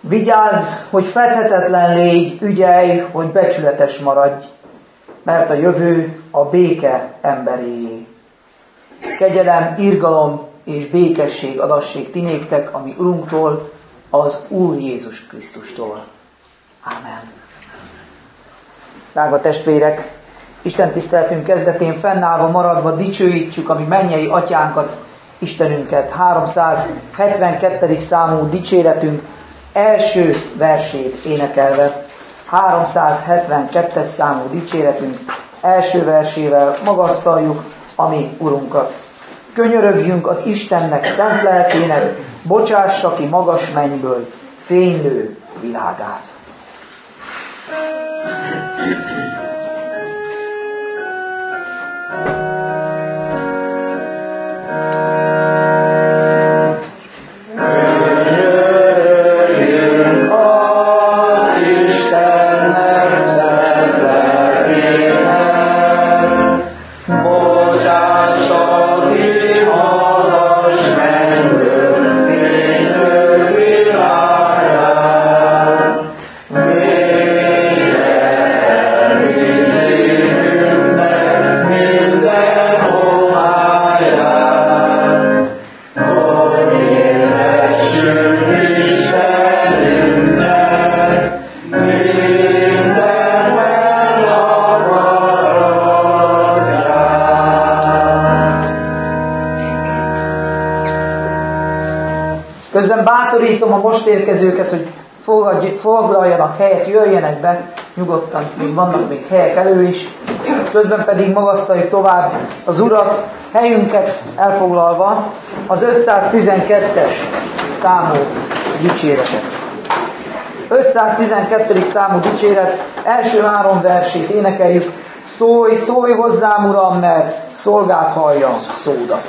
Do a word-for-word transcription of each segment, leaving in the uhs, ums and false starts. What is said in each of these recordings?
Vigyázz, hogy fedhetetlen légy, ügyelj, hogy becsületes maradj, mert a jövő a béke emberéjé. Kegyelem, irgalom és békesség adassék ti néktek, ami Urunktól, az Úr Jézus Krisztustól. Ámen. Drága testvérek, Isten tiszteletünk kezdetén fennállva maradva dicsőítsük a mi mennyei atyánkat, Istenünket. háromszázhetvenkettedik számú dicséretünk első versét énekelve. háromszázhetvenkettes számú dicséretünk első versével magasztaljuk a mi Urunkat. Könyörögjünk az Istennek szent lelkének, bocsássa ki magas mennyből fénylő világát. Közben bátorítom a most érkezőket, hogy foglaljanak helyet, jöjjenek be, nyugodtan, még vannak még helyek elő is. Közben pedig magasztaljuk tovább az Urat, helyünket elfoglalva az ötszáztizenkettes számú dicséretet. ötszáztizenkettedik számú dicséret első három versét énekeljük. Szólj, szólj hozzám, Uram, mert szolgád hallja szódat.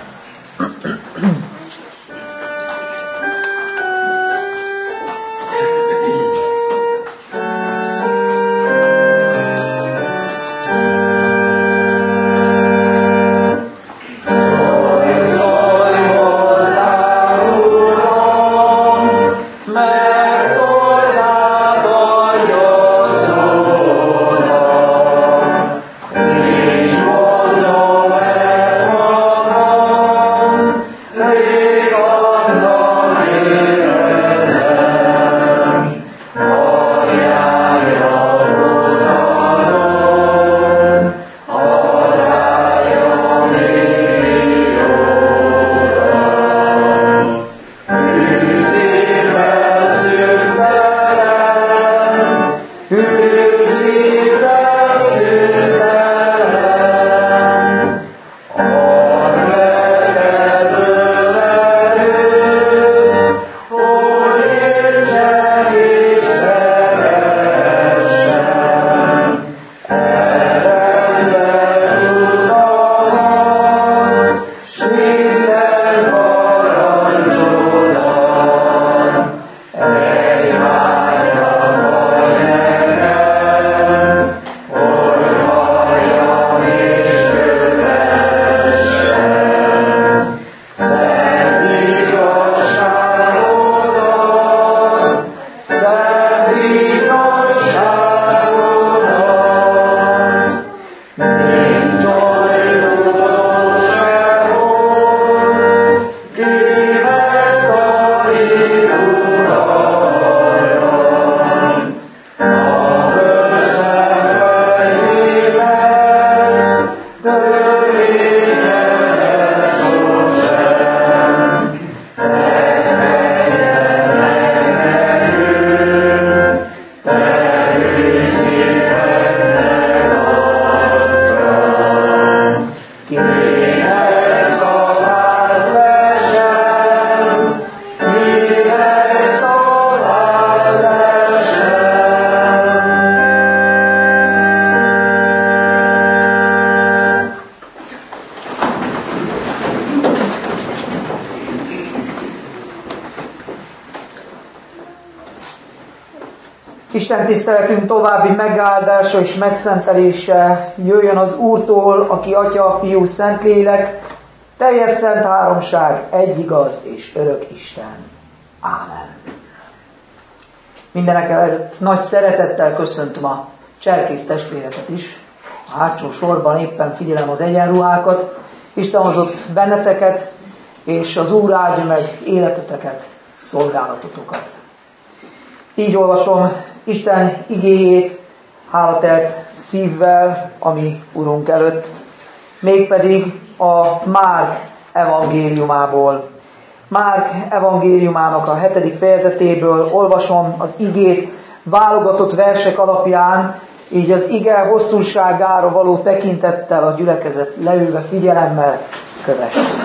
Isten tiszteletünk további megáldása és megszentelése jöjjön az Úrtól, aki Atya, Fiú, Szentlélek, teljes szent háromság, egy igaz és örök Isten. Ámen. Mindenek előtt nagy szeretettel köszöntöm a cserkész testvéreket is. A hátsó sorban éppen figyelem az egyenruhákat. Isten hozott benneteket, és az Úr áldja meg életeteket, szolgálatotokat. Így olvasom Isten igéjét hálatelt szívvel, ami Urunk előtt, mégpedig a Márk evangéliumából. Márk evangéliumának a hetedik fejezetéből olvasom az igét válogatott versek alapján, így az ige hosszúságára való tekintettel a gyülekezet leülve figyelemmel kövesse.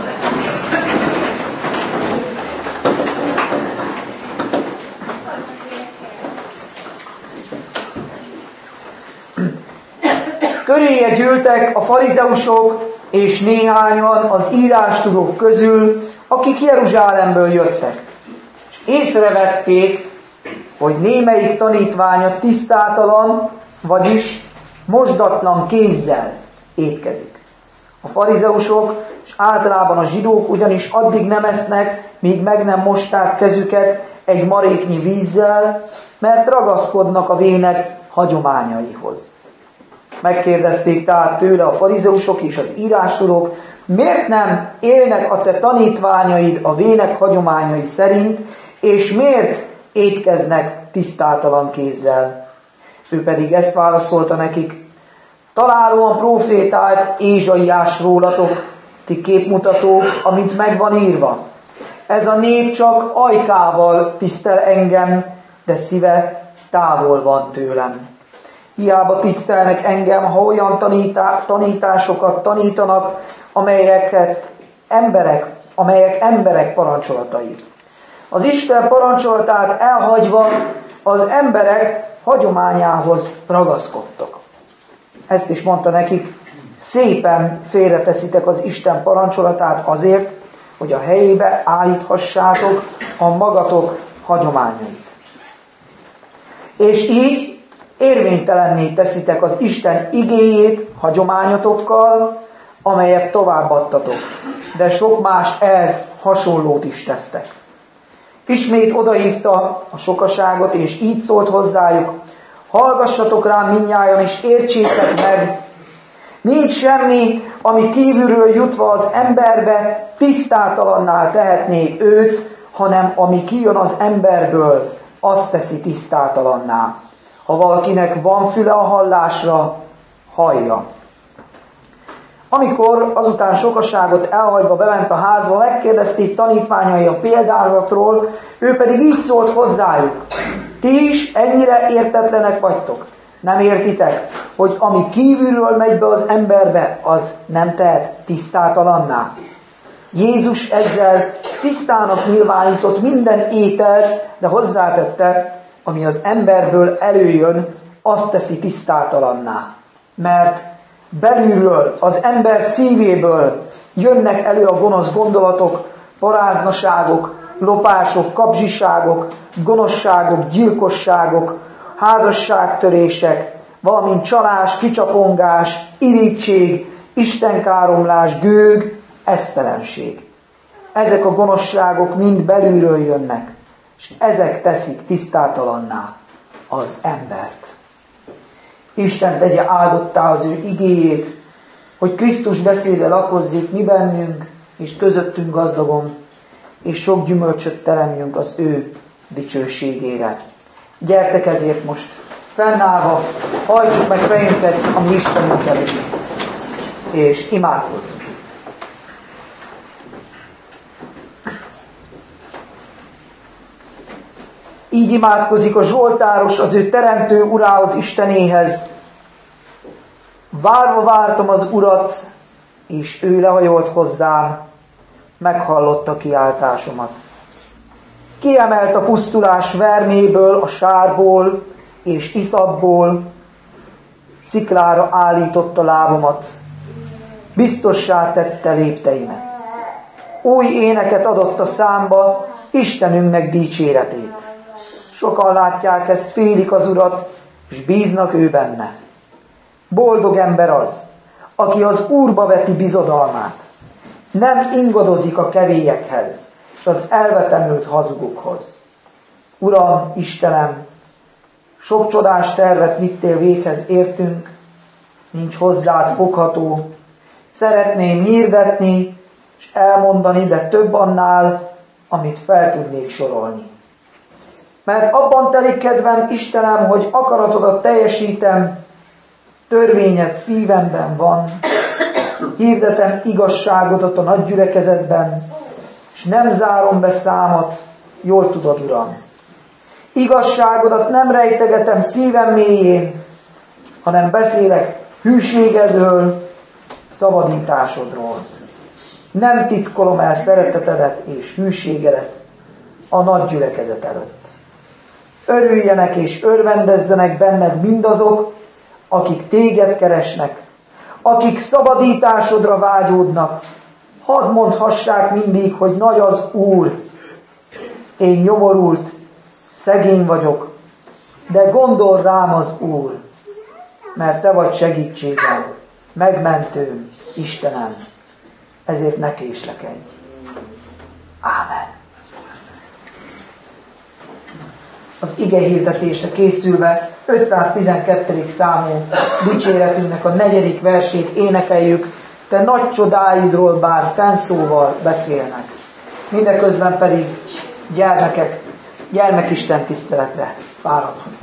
Köréje gyűltek a farizeusok és néhányan az írástudók közül, akik Jeruzsálemből jöttek. És észrevették, hogy némelyik tanítványa tisztátalan, vagyis mosdatlan kézzel étkezik. A farizeusok és általában a zsidók ugyanis addig nem esznek, míg meg nem mosták kezüket egy maréknyi vízzel, mert ragaszkodnak a vének hagyományaihoz. Megkérdezték tehát tőle a farizeusok és az írástudók, miért nem élnek a te tanítványaid a vének hagyományai szerint, és miért étkeznek tisztátalan kézzel? Ő pedig ezt válaszolta nekik, találóan profétált Ézsaiás rólatok, ti képmutatók, amint meg van írva. Ez a nép csak ajkával tisztel engem, de szíve távol van tőlem. Hiába tisztelnek engem, ha olyan tanítá, tanításokat tanítanak, amelyeket emberek, amelyek emberek parancsolatai. Az Isten parancsolatát elhagyva az emberek hagyományához ragaszkodtak. Ezt is mondta nekik, szépen félreteszitek az Isten parancsolatát azért, hogy a helyébe állíthassátok a magatok hagyományait. És így érvénytelenné teszitek az Isten igéjét hagyományotokkal, amelyet továbbadtatok, de sok más ehhez hasonlót is tesztek. Ismét odahívta a sokaságot, és így szólt hozzájuk, hallgassatok rám mindnyájan, és értsétek meg, nincs semmi, ami kívülről jutva az emberbe tisztátalanná tehetné őt, hanem ami kijön az emberből, azt teszi tisztátalanná. Ha valakinek van füle a hallásra, hallja. Amikor azután sokaságot elhagyva bement a házba, megkérdezték tanítványai a példázatról, ő pedig így szólt hozzájuk. Ti is ennyire értetlenek vagytok. Nem értitek, hogy ami kívülről megy be az emberbe, az nem tehet tisztátalanná. Jézus ezzel tisztának nyilvánított minden ételt, de hozzátette, ami az emberből előjön, azt teszi tisztátalanná. Mert belülről, az ember szívéből jönnek elő a gonosz gondolatok, paráznaságok, lopások, kapzsiságok, gonoszságok, gyilkosságok, házasságtörések, valamint csalás, kicsapongás, irigység, istenkáromlás, gőg, esztelenség. Ezek a gonoszságok mind belülről jönnek, és ezek teszik tisztátalanná az embert. Isten tegye áldottá az ő igéjét, hogy Krisztus beszéde lakozzék mi bennünk, és közöttünk gazdagon, és sok gyümölcsöt teremjünk az ő dicsőségére. Gyertek ezért most fennállva, hajtsuk meg fejünket a mi Istenünk előtt, és imádkozzunk. Így imádkozik a zsoltáros az ő teremtő urához, Istenéhez. Várva vártam az Urat, és ő lehajolt hozzám, meghallotta kiáltásomat. Kiemelt a pusztulás verméből, a sárból és iszapból, sziklára állította lábamat, biztossá tette lépteimet. Új éneket adott a számba, Istenünknek dicséretét. Sokan látják ezt, félik az Urat, és bíznak ő benne. Boldog ember az, aki az Úrba veti bizodalmát. Nem ingadozik a kevélyekhez, és az elvetemült hazugokhoz. Uram, Istenem, Sok csodás tervet vittél véghez értünk, nincs hozzád fogható. Szeretném hirdetni és elmondani, de több annál, amit fel tudnék sorolni. Mert abban telik kedvem, Istenem, hogy akaratodat teljesítem, törvényed szívemben van, hirdetem igazságodat a nagy gyülekezetben, és nem zárom be számat, jól tudod, Uram. Igazságodat nem rejtegetem szívem mélyén, hanem beszélek hűségedről, szabadításodról. Nem titkolom el szeretetedet és hűségedet a nagy gyülekezet előtt. Örüljenek és örvendezzenek benned mindazok, akik téged keresnek, akik szabadításodra vágyódnak. Hadd mondhassák mindig, hogy nagy az Úr. Én nyomorult, szegény vagyok, de gondol rám az Úr, mert te vagy segítségem, megmentőm, Istenem, ezért ne késlekedj. Ámen. Az ige hirdetésre készülve ötszáztizenkettedik számú dicséretünknek a negyedik versét énekeljük, te nagy csodáidról bár fennszóval beszélnek. Mindeközben pedig gyermekek, gyermekisten tiszteletre fáradhatunk.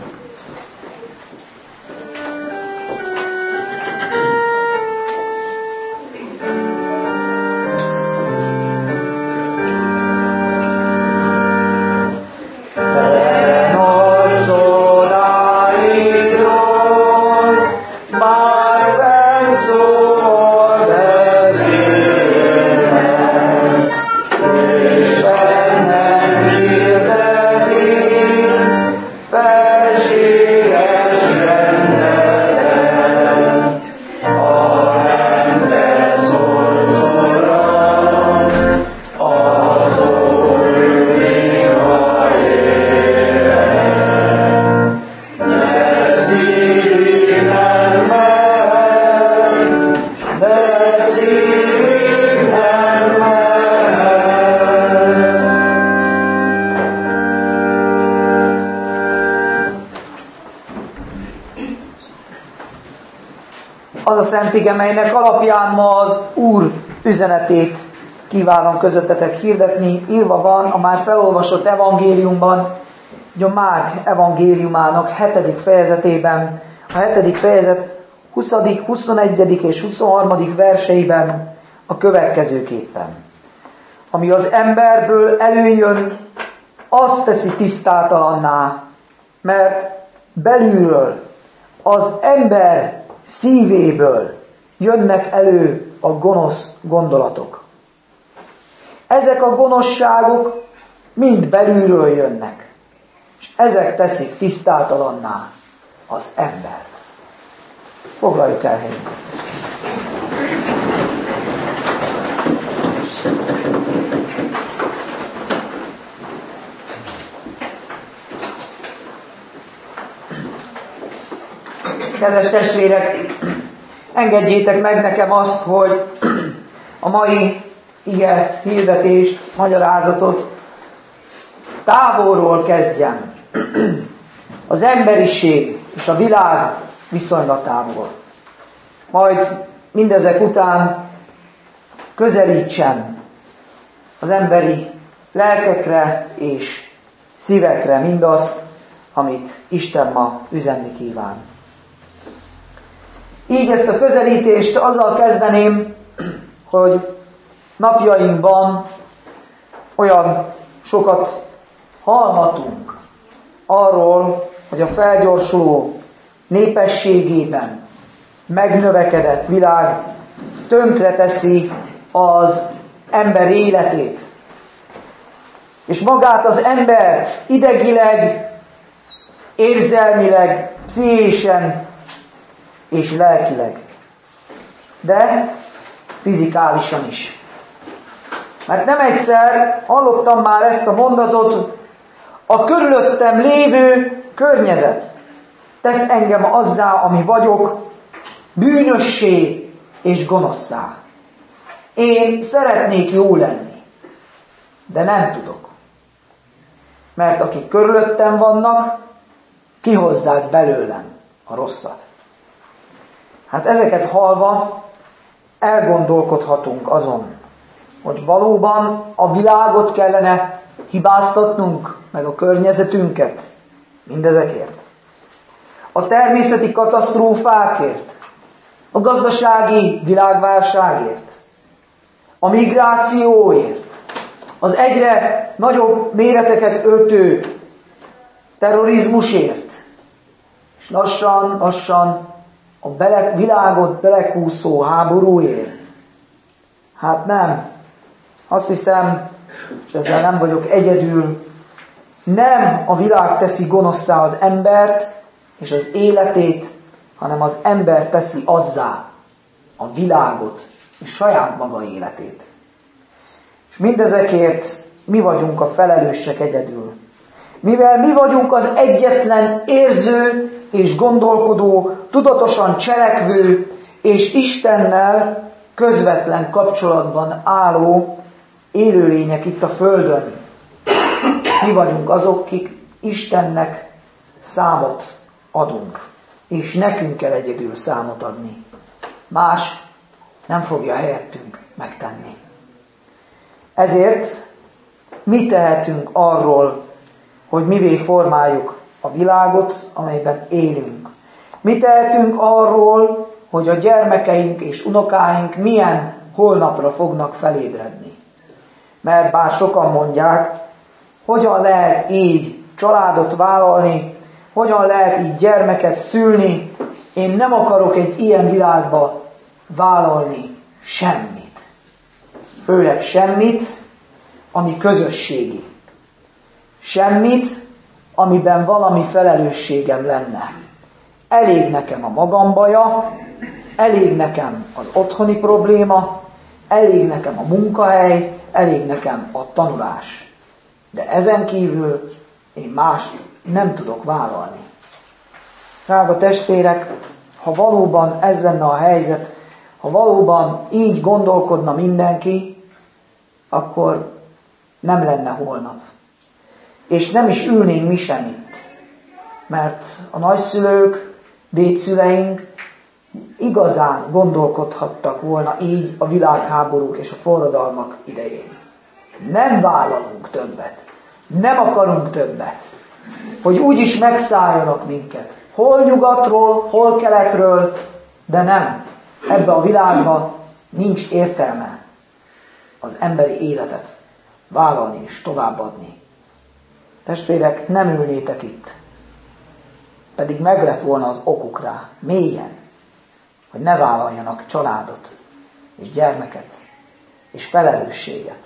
Szent ige, melynek alapján ma az Úr üzenetét kívánom közöttetek hirdetni. Írva van a már felolvasott evangéliumban, a Márk evangéliumának hetedik fejezetében, a hetedik fejezet huszadik, huszonegyedik és huszonharmadik verseiben a következőképpen. Ami az emberből előjön, azt teszi tisztátalanná, mert belülről, az ember szívéből jönnek elő a gonosz gondolatok. Ezek a gonoszságok mind belülről jönnek, és ezek teszik tisztátalanná az embert. Foglaljuk el helyünket. Kedves testvérek, engedjétek meg nekem azt, hogy a mai ige hirdetést, magyarázatot távolról kezdjem. Az emberiség és a világ viszonylatából. Majd mindezek után közelítsem az emberi lelkekre és szívekre mindazt, amit Isten ma üzenni kíván. Így ezt a közelítést azzal kezdeném, hogy napjainkban olyan sokat hallhatunk arról, hogy a felgyorsuló népességében megnövekedett világ tönkreteszi az ember életét. És magát az embert idegileg, érzelmileg, pszichésen és lelkileg, de fizikálisan is. Mert nem egyszer hallottam már ezt a mondatot, a körülöttem lévő környezet tesz engem azzá, ami vagyok, bűnössé és gonoszszá. Én szeretnék jó lenni, de nem tudok. Mert akik körülöttem vannak, kihozzák belőlem a rosszat. Hát ezeket hallva elgondolkodhatunk azon, hogy valóban a világot kellene hibáztatnunk, meg a környezetünket mindezekért. A természeti katasztrófákért, a gazdasági világválságért, a migrációért, az egyre nagyobb méreteket öltő terrorizmusért, és lassan-lassan a bele, világot belekúszó háborúért. Hát nem. Azt hiszem, és ezzel nem vagyok egyedül, nem a világ teszi gonoszszá az embert és az életét, hanem az ember teszi azzá a világot és saját maga életét. És mindezekért mi vagyunk a felelősek egyedül. Mivel mi vagyunk az egyetlen érző és gondolkodó, tudatosan cselekvő és Istennel közvetlen kapcsolatban álló élőlények itt a Földön. Mi vagyunk azok, akik Istennek számot adunk, és nekünk kell egyedül számot adni. Más nem fogja helyettünk megtenni. Ezért mi tehetünk arról, hogy mivé formáljuk a világot, amelyben élünk. Mi tehetünk arról, hogy a gyermekeink és unokáink milyen holnapra fognak felébredni. Mert bár sokan mondják, hogyan lehet így családot vállalni, hogyan lehet így gyermeket szülni, én nem akarok egy ilyen világba vállalni semmit. Főleg semmit, ami közösségi. Semmit, amiben valami felelősségem lenne. Elég nekem a magam baja, elég nekem az otthoni probléma, elég nekem a munkahely, elég nekem a tanulás. De ezen kívül én mást nem tudok vállalni. Drága testvérek, ha valóban ez lenne a helyzet, ha valóban így gondolkodna mindenki, akkor nem lenne holnap. És nem is ülnénk mi sem itt. Mert a nagyszülők, dédszüleink igazán gondolkodhattak volna így a világháborúk és a forradalmak idején. Nem vállalunk többet. Nem akarunk többet. Hogy úgyis megszálljanak minket. Hol nyugatról, hol keletről, de nem. Ebbe a világban nincs értelme az emberi életet vállalni és továbbadni. Testvérek, nem ülnétek itt. Pedig meg lett volna az okuk rá, mélyen, hogy ne vállaljanak családot, és gyermeket, és felelősséget.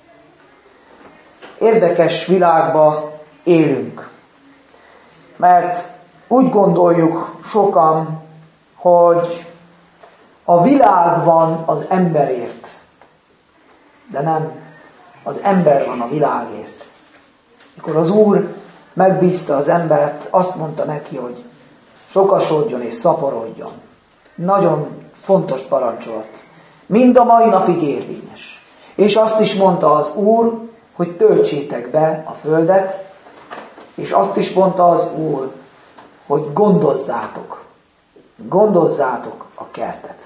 Érdekes világba élünk, mert úgy gondoljuk sokan, hogy a világ van az emberért, de nem, az ember van a világért. Mikor az Úr megbízta az embert, azt mondta neki, hogy sokasodjon és szaporodjon. Nagyon fontos parancsolat. Mind a mai napig érvényes. És azt is mondta az Úr, hogy töltsétek be a földet, és azt is mondta az Úr, hogy gondozzátok. Gondozzátok a kertet.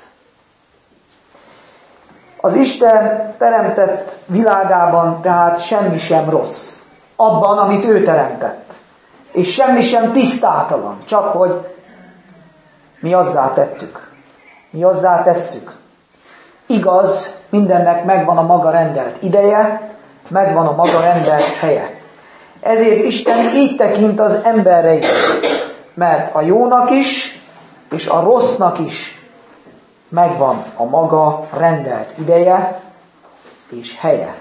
Az Isten teremtett világában tehát semmi sem rossz. Abban, amit ő teremtett. És semmi sem tisztátalan. Csak hogy mi azzá tettük. Mi azzá tesszük. Igaz, mindennek megvan a maga rendelt ideje, megvan a maga rendelt helye. Ezért Isten így tekint az emberre is. Mert a jónak is, és a rossznak is megvan a maga rendelt ideje és helye.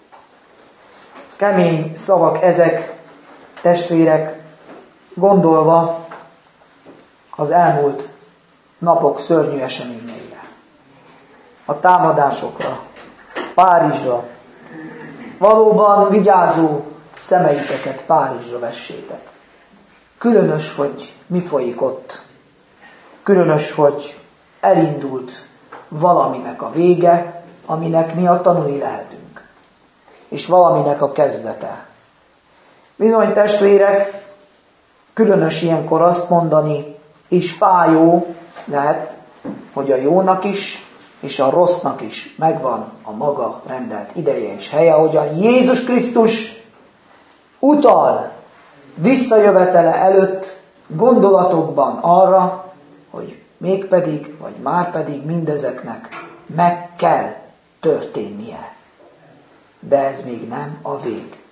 Kemény szavak ezek, testvérek, gondolva az elmúlt napok szörnyű eseményeire. A támadásokra, Párizsra. Valóban vigyázó szemeiteket Párizsra vessétek. Különös, hogy mi folyik ott. Különös, hogy elindult valaminek a vége, aminek mi a tanúi lehetünk. És valaminek a kezdete. Bizony, testvérek, különös ilyenkor azt mondani, és fájó lehet, hogy a jónak is, és a rossznak is megvan a maga rendelt ideje és helye, ahogyan Jézus Krisztus utal visszajövetele előtt gondolatokban arra, hogy mégpedig, vagy márpedig mindezeknek meg kell történnie. De ez még nem a vég.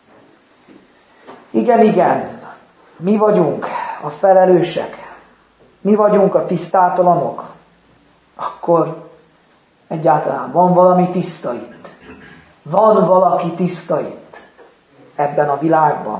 Igen, igen, mi vagyunk a felelősek, mi vagyunk a tisztátalanok, akkor egyáltalán van valami tiszta itt. Van valaki tiszta itt, ebben a világban.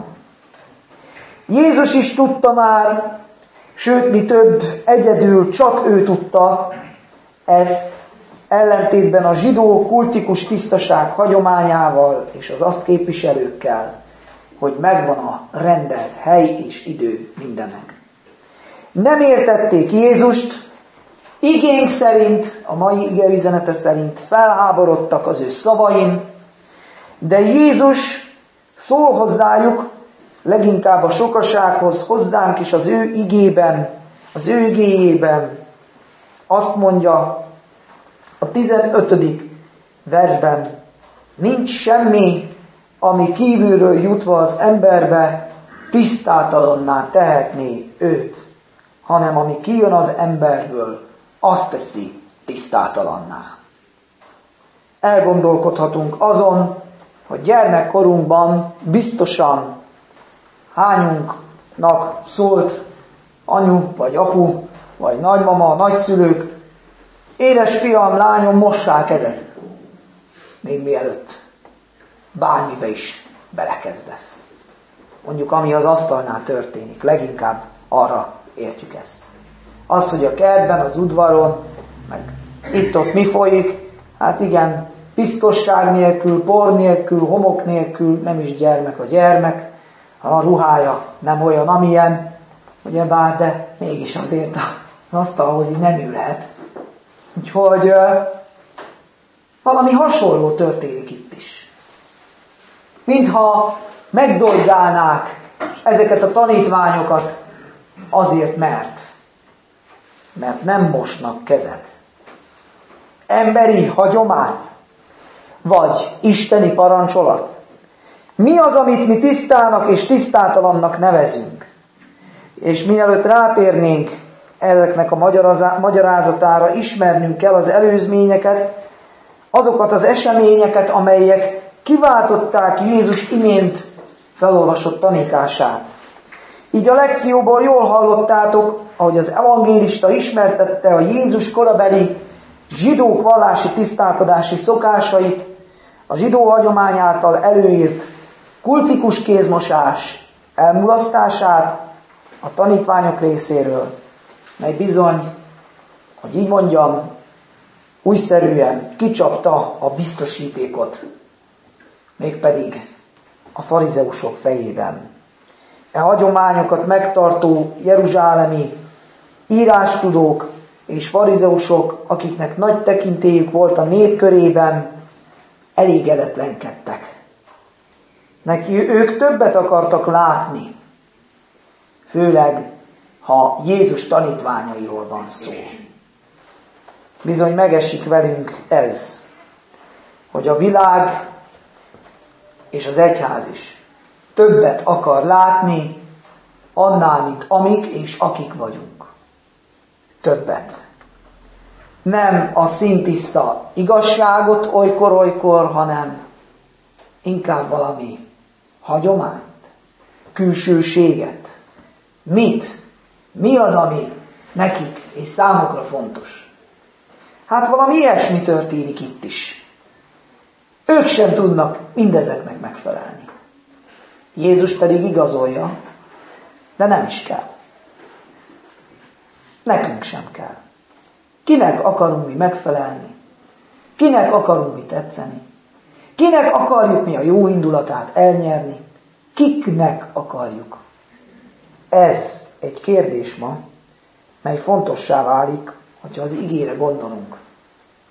Jézus is tudta már, sőt, mi több, egyedül csak ő tudta ezt, ellentétben a zsidó kultikus tisztaság hagyományával és az azt képviselőkkel, hogy megvan a rendelt hely és idő mindennek. Nem értették Jézust, igénk szerint, a mai ige üzenete szerint felháborodtak az ő szavain, de Jézus szól hozzájuk, leginkább a sokasághoz, hozzánk is az ő igében, az ő igéjében. Azt mondja a tizenötödik versben, nincs semmi, ami kívülről jutva az emberbe tisztátalanná tehetné őt, hanem ami kijön az emberből, azt teszi tisztátalanná. Elgondolkodhatunk azon, hogy gyermekkorunkban biztosan hányunknak szólt anyu, vagy apu, vagy nagymama, nagyszülők, édes fiam, lányom, mossál kezed, még mielőtt bármibe is belekezdesz. Mondjuk, ami az asztalnál történik, leginkább arra értjük ezt. Az, hogy a kertben, az udvaron, meg itt-ott mi folyik, hát igen, piszkosság nélkül, por nélkül, homok nélkül, nem is gyermek a gyermek, a ruhája nem olyan, amilyen, ugyebár, de mégis azért az asztalhoz így nem ülhet. Úgyhogy uh, valami hasonló történik itt is. Mintha megdolgálnák ezeket a tanítványokat azért, mert, mert nem mosnak kezet. Emberi hagyomány, vagy isteni parancsolat. Mi az, amit mi tisztának és tisztátalannak nevezünk? És mielőtt rátérnénk ezeknek a magyarázatára, ismernünk kell az előzményeket, azokat az eseményeket, amelyek kiváltották Jézus imént felolvasott tanítását. Így a lekcióból jól hallottátok, ahogy az evangélista ismertette a Jézus korabeli zsidók vallási tisztálkodási szokásait, a zsidó hagyomány által előírt kultikus kézmosás elmulasztását a tanítványok részéről, mely bizony, hogy így mondjam, újszerűen kicsapta a biztosítékot, mégpedig a farizeusok fejében. E hagyományokat megtartó jeruzsálemi írástudók és farizeusok, akiknek nagy tekintélyük volt a nép körében, elégedetlenkedtek. Neki ők többet akartak látni, főleg, ha Jézus tanítványairól van szó. Bizony megesik velünk ez, hogy a világ és az egyház is többet akar látni annál, mint amik és akik vagyunk. Többet. Nem a szintiszta igazságot olykor-olykor, hanem inkább valami hagyományt, külsőséget. Mit? Mi az, ami nekik és számukra fontos? Hát valami ilyesmi történik itt is. Ők sem tudnak mindezeknek megfelelni. Jézus pedig igazolja, de nem is kell. Nekünk sem kell. Kinek akarunk mi megfelelni? Kinek akarunk mi tetszeni? Kinek akarjuk mi a jó indulatát elnyerni? Kiknek akarjuk? Ez egy kérdés ma, mely fontossá válik, hogyha az igére gondolunk.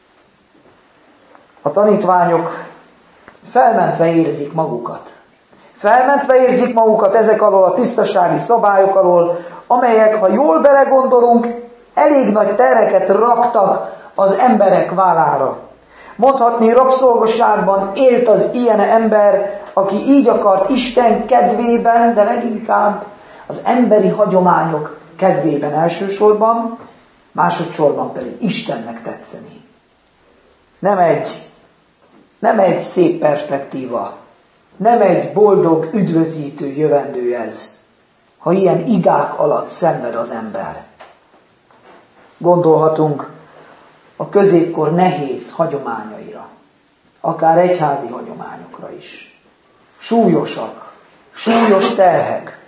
A tanítványok felmentve érezik magukat. Felmentve érzik magukat ezek alól a tisztasági szabályok alól, amelyek, ha jól belegondolunk, elég nagy terheket raktak az emberek vállára. Mondhatni, rabszolgaságban élt az ilyen ember, aki így akart Isten kedvében, de leginkább az emberi hagyományok kedvében elsősorban, másodszorban pedig Istennek tetszeni. Nem egy, nem egy szép perspektíva, nem egy boldog, üdvözítő jövendő ez, ha ilyen igák alatt szenved az ember. Gondolhatunk a középkor nehéz hagyományaira, akár egyházi hagyományokra is. Súlyosak, súlyos terhek.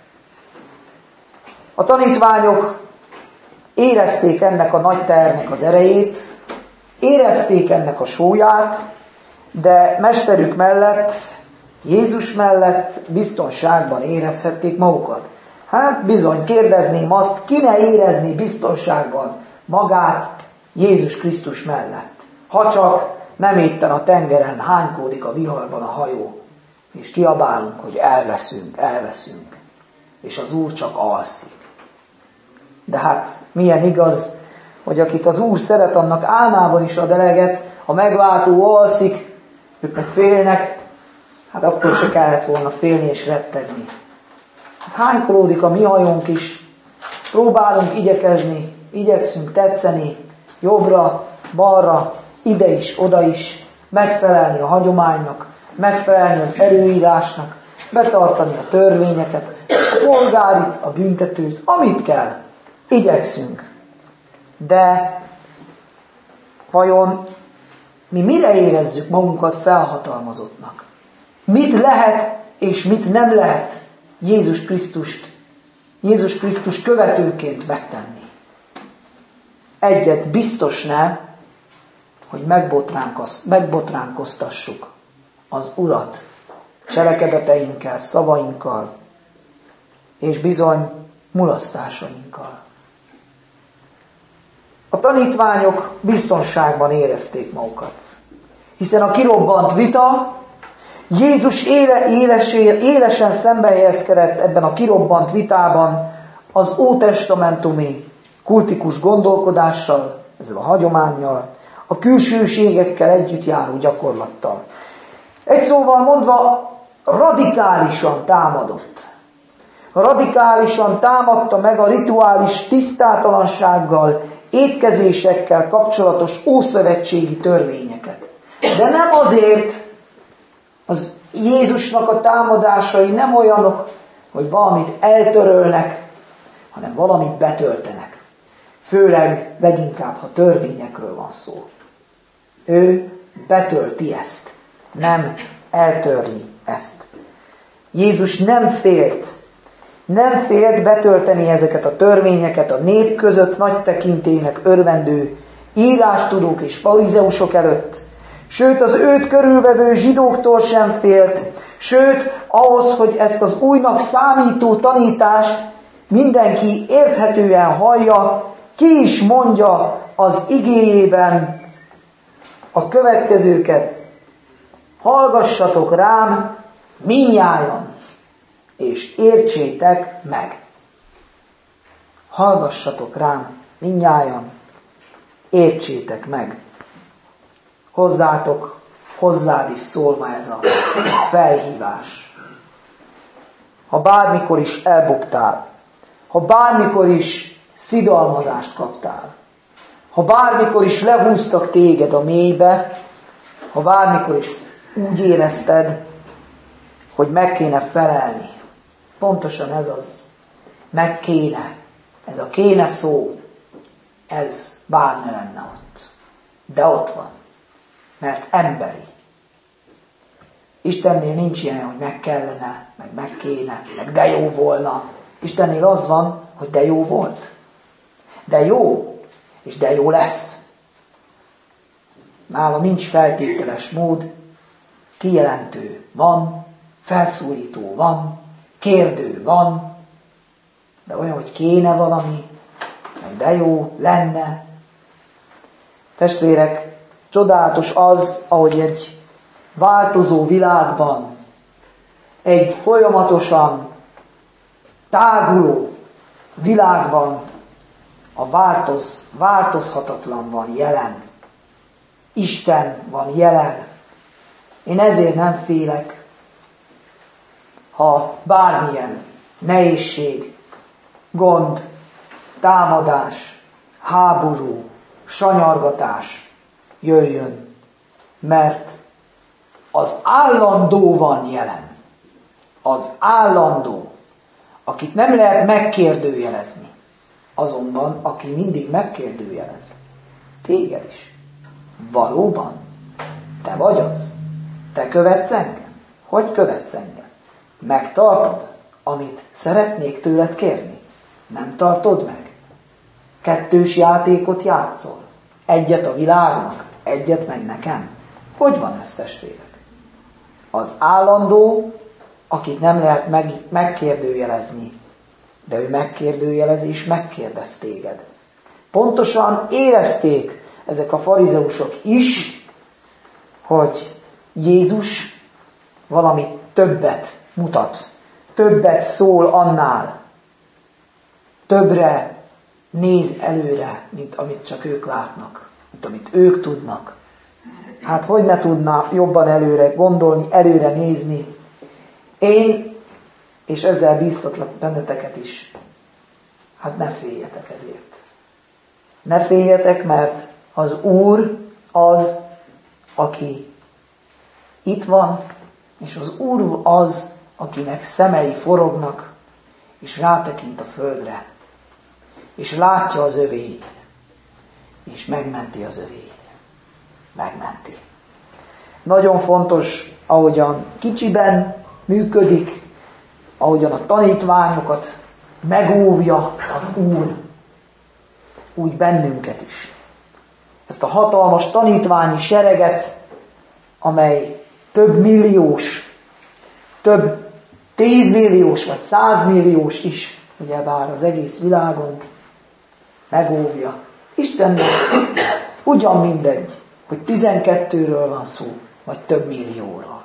A tanítványok érezték ennek a nagy terhnek az erejét, érezték ennek a súlyát, de mesterük mellett, Jézus mellett biztonságban érezhették magukat. Hát bizony, kérdezném azt, ki ne érezni biztonságban magát Jézus Krisztus mellett. Ha csak nem éppen a tengeren hánykódik a viharban a hajó, és kiabálunk, hogy elveszünk, elveszünk, és az Úr csak alszik. De hát milyen igaz, hogy akit az Úr szeret, annak álmában is ad eleget, ha megváltó alszik, ők meg félnek, hát akkor se kellett volna félni és rettegni. Hát hánykolódik a mi hajónk is, próbálunk igyekezni, igyekszünk tetszeni, jobbra, balra, ide is, oda is, megfelelni a hagyománynak, megfelelni az előírásnak, betartani a törvényeket, a polgárit, a büntetőt, amit kell, igyekszünk. De vajon mi mire érezzük magunkat felhatalmazottnak? Mit lehet és mit nem lehet Jézus Krisztust, Jézus Krisztus követőként megtenni? Egyet biztos ne, hogy megbotránkoztassuk az Urat cselekedeteinkkel, szavainkkal, és bizony mulasztásainkkal. A tanítványok biztonságban érezték magukat, hiszen a kirobbant vita, Jézus éle, éles, élesen szembe helyezkedett ebben a kirobbant vitában az ótestamentumi kultikus gondolkodással, ezzel a hagyománnyal, a külsőségekkel együtt járó gyakorlattal. Egy szóval mondva, radikálisan támadott. Radikálisan támadta meg a rituális tisztátalansággal, étkezésekkel kapcsolatos ószövetségi törvényeket. De nem azért, az Jézusnak a támadásai nem olyanok, hogy valamit eltörölnek, hanem valamit betöltenek. Főleg leginkább, ha törvényekről van szó. Ő betölti ezt, nem eltörli ezt. Jézus nem félt, nem félt betölteni ezeket a törvényeket a nép között nagy tekintélynek örvendő írástudók és farizeusok előtt, sőt az őt körülvevő zsidóktól sem félt, sőt ahhoz, hogy ezt az újnak számító tanítást mindenki érthetően hallja, ki is mondja az igéjében a következőket: hallgassatok rám mindnyájan, és értsétek meg. Hallgassatok rám mindnyájan, értsétek meg. Hozzátok, hozzád is szól ma ez a felhívás. Ha bármikor is elbuktál, ha bármikor is szidalmazást kaptál, ha bármikor is lehúztak téged a mélybe, ha bármikor is úgy érezted, hogy meg kéne felelni. Pontosan ez az. Meg kéne. Ez a kéne szó, ez bár ne lenne ott. De ott van. Mert emberi. Istennél nincs ilyen, hogy meg kellene, meg meg kéne, meg de jó volna. Istennél az van, hogy de jó volt. De jó, és de jó lesz. Nála nincs feltételes mód, kijelentő van, felszólító van, kérdő van, de olyan, hogy kéne valami, meg de jó lenne. Testvérek, csodálatos az, ahogy egy változó világban, egy folyamatosan táguló világban a változ, változhatatlan van jelen. Isten van jelen. Én ezért nem félek, ha bármilyen nehézség, gond, támadás, háború, sanyargatás jöjjön, mert az állandó van jelen. Az állandó, akit nem lehet megkérdőjelezni. Azonban, aki mindig megkérdőjelez, téged is. Valóban? Te vagy az? Te követsz engem? Hogy követsz engem? Megtartod, amit szeretnék tőled kérni? Nem tartod meg? Kettős játékot játszol? Egyet a világnak, egyet meg nekem? Hogy van ez, testvérek? Az állandó, akit nem lehet meg, megkérdőjelezni, de ő megkérdőjelez és megkérdez téged. Pontosan érezték ezek a farizeusok is, hogy Jézus valami többet mutat, többet szól annál, többre néz előre, mint amit csak ők látnak, mint amit ők tudnak. Hát hogy ne tudná jobban előre gondolni, előre nézni? Én, és ezzel bíztatlak benneteket is, hát ne féljetek ezért. Ne féljetek, mert az Úr az, aki itt van, és az Úr az, akinek szemei forognak, és rátekint a földre, és látja az övéit, és megmenti az övéit. Megmenti. Nagyon fontos, ahogyan kicsiben működik, ahogyan a tanítványokat megóvja az Úr, úgy bennünket is. Ezt a hatalmas tanítványi sereget, amely több milliós, több tízmilliós vagy százmilliós is, ugyebár az egész világon megóvja. Istennek ugyan mindegy, hogy tizenkettőről van szó, vagy több millióról.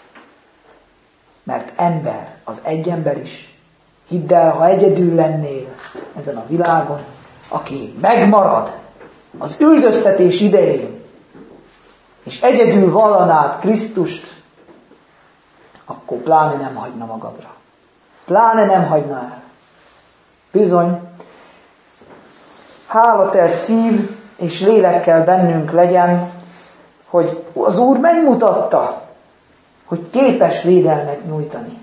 Mert ember, az egy ember is. Hidd el, ha egyedül lennél ezen a világon, aki megmarad az üldöztetés idején, és egyedül vallanád Krisztust, akkor pláne nem hagyna magadra. Pláne nem hagyna el. Bizony, hálatelt szív és lélekkel bennünk legyen, hogy az Úr megmutatta, hogy képes védelmet nyújtani.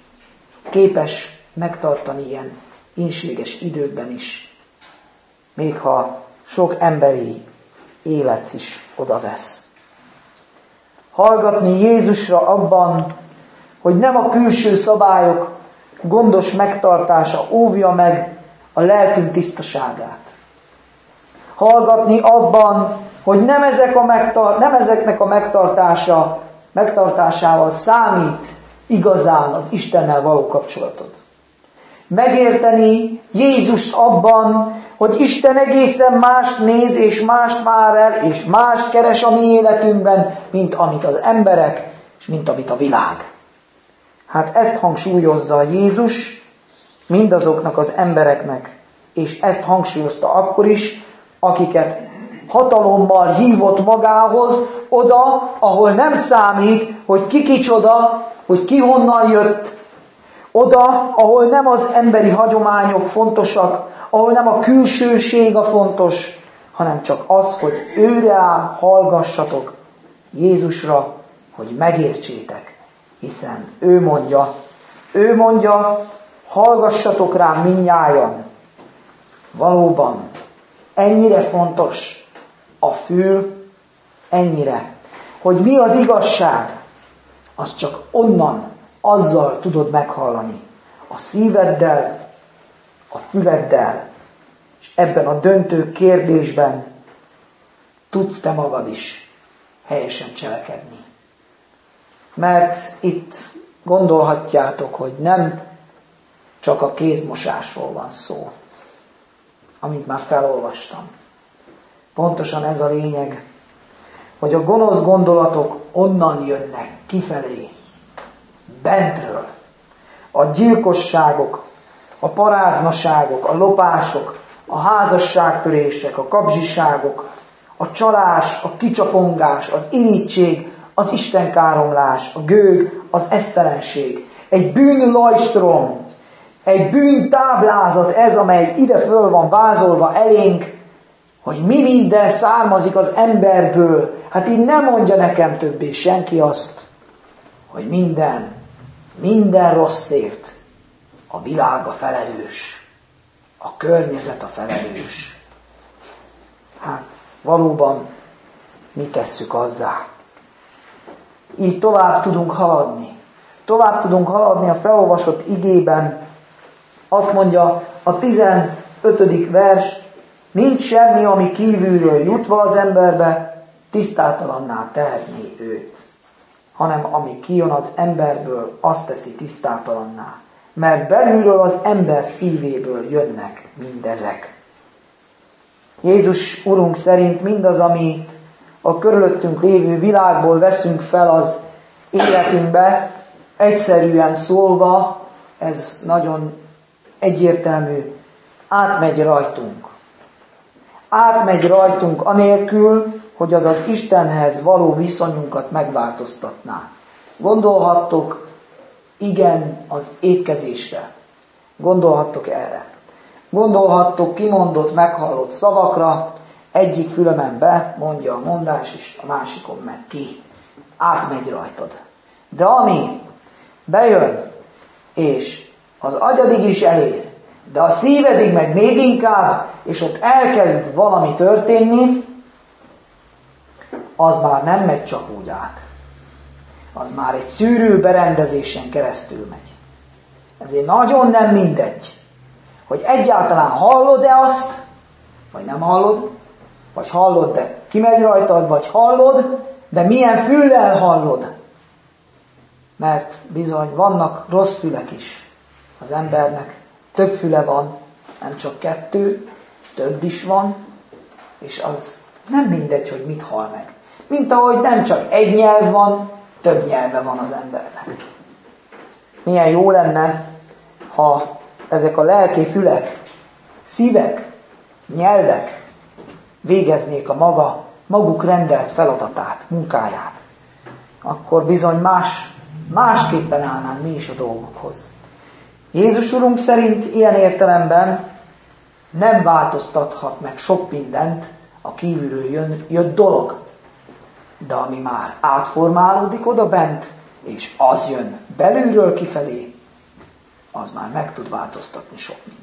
Képes megtartani ilyen ínséges időkben is. Még ha sok emberi élet is odavesz. Hallgatni Jézusra abban, hogy nem a külső szabályok gondos megtartása óvja meg a lelkünk tisztaságát. Hallgatni abban, hogy nem, ezek a megtar- nem ezeknek a megtartása, megtartásával számít igazán az Istennel való kapcsolatod. Megérteni Jézust abban, hogy Isten egészen mást néz, és mást vár el, és mást keres a mi életünkben, mint amit az emberek, és mint amit a világ. Hát ezt hangsúlyozza Jézus mindazoknak az embereknek, és ezt hangsúlyozta akkor is, akiket hatalommal hívott magához, oda, ahol nem számít, hogy ki kicsoda, hogy ki honnan jött, oda, ahol nem az emberi hagyományok fontosak, ahol nem a külsőség a fontos, hanem csak az, hogy őre áll, hallgassatok Jézusra, hogy megértsétek, hiszen ő mondja, ő mondja, hallgassatok rám mindnyájan. Valóban, ennyire fontos a fül, ennyire, hogy mi az igazság, azt csak onnan, azzal tudod meghallani. A szíveddel, a füleddel, és ebben a döntő kérdésben tudsz te magad is helyesen cselekedni. Mert itt gondolhatjátok, hogy nem csak a kézmosásról van szó, amit már felolvastam. Pontosan ez a lényeg, hogy a gonosz gondolatok onnan jönnek kifelé, bentről. a gyilkosságok, a paráznaságok, a lopások, a házasságtörések, a kapzsiságok, a csalás, a kicsapongás, az irigység, az istenkáromlás, a gőg, az esztelenség. Egy bűnlajstrom, egy bűntáblázat ez, amely ide föl van vázolva elénk, hogy mi minden származik az emberből. Hát így nem mondja nekem többé senki azt, hogy minden, minden rosszért a világ a felelős, a környezet a felelős. Hát valóban mi tesszük azzá. Így tovább tudunk haladni. Tovább tudunk haladni a felolvasott igében. Azt mondja a tizenötödik vers, nincs semmi, ami kívülről jutva az emberbe, tisztátalanná tehetné őt, hanem ami kijön az emberből, azt teszi tisztátalanná. Mert belülről az ember szívéből jönnek mindezek. Jézus Urunk szerint mindaz, amit a körülöttünk lévő világból veszünk fel az életünkbe, egyszerűen szólva, ez nagyon egyértelmű, átmegy rajtunk. Átmegy rajtunk anélkül, hogy az az Istenhez való viszonyunkat megváltoztatná. Gondolhattok, igen, az étkezésre. Gondolhattok erre. Gondolhattok kimondott, meghallott szavakra, egyik fülemen be mondja a mondás, és a másikon meg ki. Átmegy rajtad. De ami bejön, és az agyadig is elér, de a szívedig meg még inkább, és ott elkezd valami történni, az már nem megy csak úgy át. Az már egy szűrőberendezésen keresztül megy. Ezért nagyon nem mindegy, hogy egyáltalán hallod-e azt, vagy nem hallod, vagy hallod, de kimegy rajtad, vagy hallod, de milyen füllel hallod. Mert bizony vannak rossz fülek is az embernek. Több füle van, nem csak kettő, több is van, és az nem mindegy, hogy mit hall meg. Mint ahogy nem csak egy nyelv van, több nyelve van az embernek. Milyen jó lenne, ha ezek a lelki fülek, szívek, nyelvek végeznék a maga, maguk rendelt feladatát, munkáját. Akkor bizony más, másképpen állnánk mi is a dolgokhoz. Jézus Urunk szerint ilyen értelemben nem változtathat meg sok mindent a kívülről jön, jött dolog. De ami már átformálódik oda bent, és az jön belülről kifelé, az már meg tud változtatni sok mindent.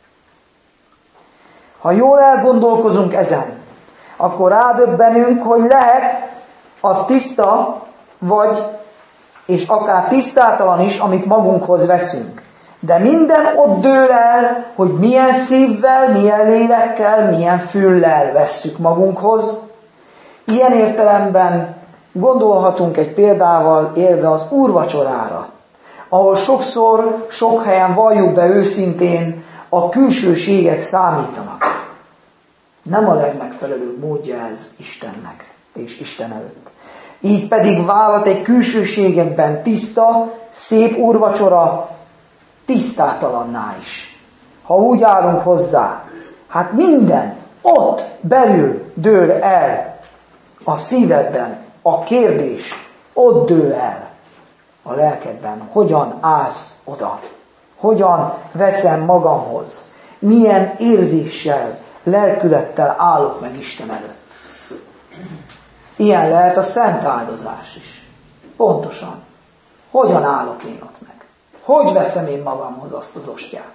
Ha jól elgondolkozunk ezen, akkor rádöbbenünk, hogy lehet az tiszta, vagy, és akár tisztátalan is, amit magunkhoz veszünk. De minden ott dől el, hogy milyen szívvel, milyen lélekkel, milyen füllel vesszük magunkhoz. Ilyen értelemben gondolhatunk egy példával élve az úrvacsorára, ahol sokszor, sok helyen valljuk be őszintén, a külsőségek számítanak. Nem a legmegfelelőbb módja ez Istennek és Isten előtt. Így pedig vállalt egy külsőségekben tiszta, szép úrvacsora tisztátalanná is. Ha úgy állunk hozzá, hát minden ott belül dől el a szívedben, a kérdés ott dől el a lelkedben. Hogyan állsz oda? Hogyan veszem magamhoz? Milyen érzéssel, lelkülettel állok meg Isten előtt? Ilyen lehet a szent áldozás is. Pontosan. Hogyan állok én ott meg? Hogy veszem én magamhoz azt az ostját?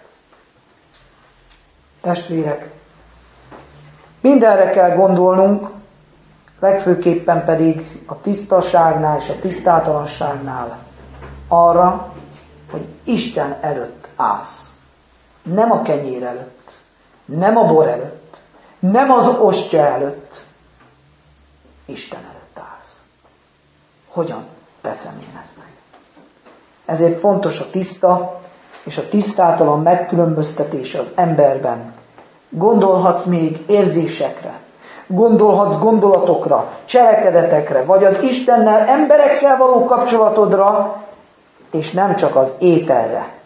Testvérek, mindenre kell gondolnunk, legfőképpen pedig a tisztaságnál és a tisztátalanságnál arra, hogy Isten előtt állsz. Nem a kenyér előtt, nem a bor előtt, nem az ostya előtt, Isten előtt állsz. Hogyan teszem én ezt meg? Ezért fontos a tiszta és a tisztátalan megkülönböztetése az emberben. Gondolhatsz még érzésekre, gondolhatsz gondolatokra, cselekedetekre, vagy az Istennel, emberekkel való kapcsolatodra, és nem csak az ételre,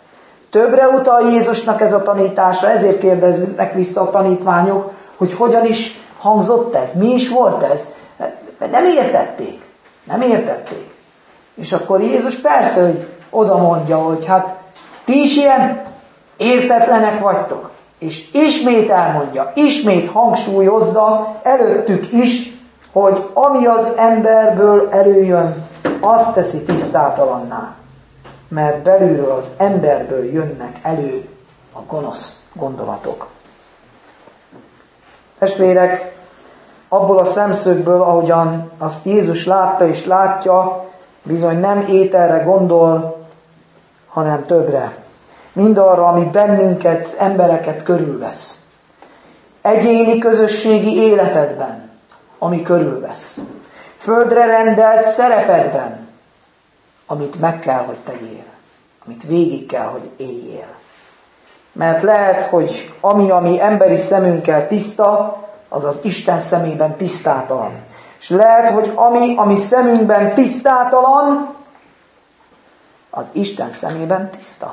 Többre utal Jézusnak ez a tanítása, ezért kérdeznek vissza a tanítványok, hogy hogyan is hangzott ez, mi is volt ez. Mert nem értették, nem értették. És akkor Jézus persze, hogy oda mondja, hogy hát ti is ilyen értetlenek vagytok. És ismét elmondja, ismét hangsúlyozza előttük is, hogy ami az emberből előjön, azt teszi tisztátalanná. Mert belülről az emberből jönnek elő a gonosz gondolatok. Testvérek, abból a szemszögből, ahogyan azt Jézus látta és látja, bizony nem ételre gondol, hanem többre. Mindarra, ami bennünket, embereket körülvesz. Egyéni közösségi életedben, ami körülvesz. Földre rendelt szerepedben, amit meg kell, hogy tegyél. Amit végig kell, hogy éljél. Mert lehet, hogy ami, ami emberi szemünkkel tiszta, az az Isten szemében tisztátalan. És lehet, hogy ami, ami szemünkben tisztátalan, az Isten szemében tiszta.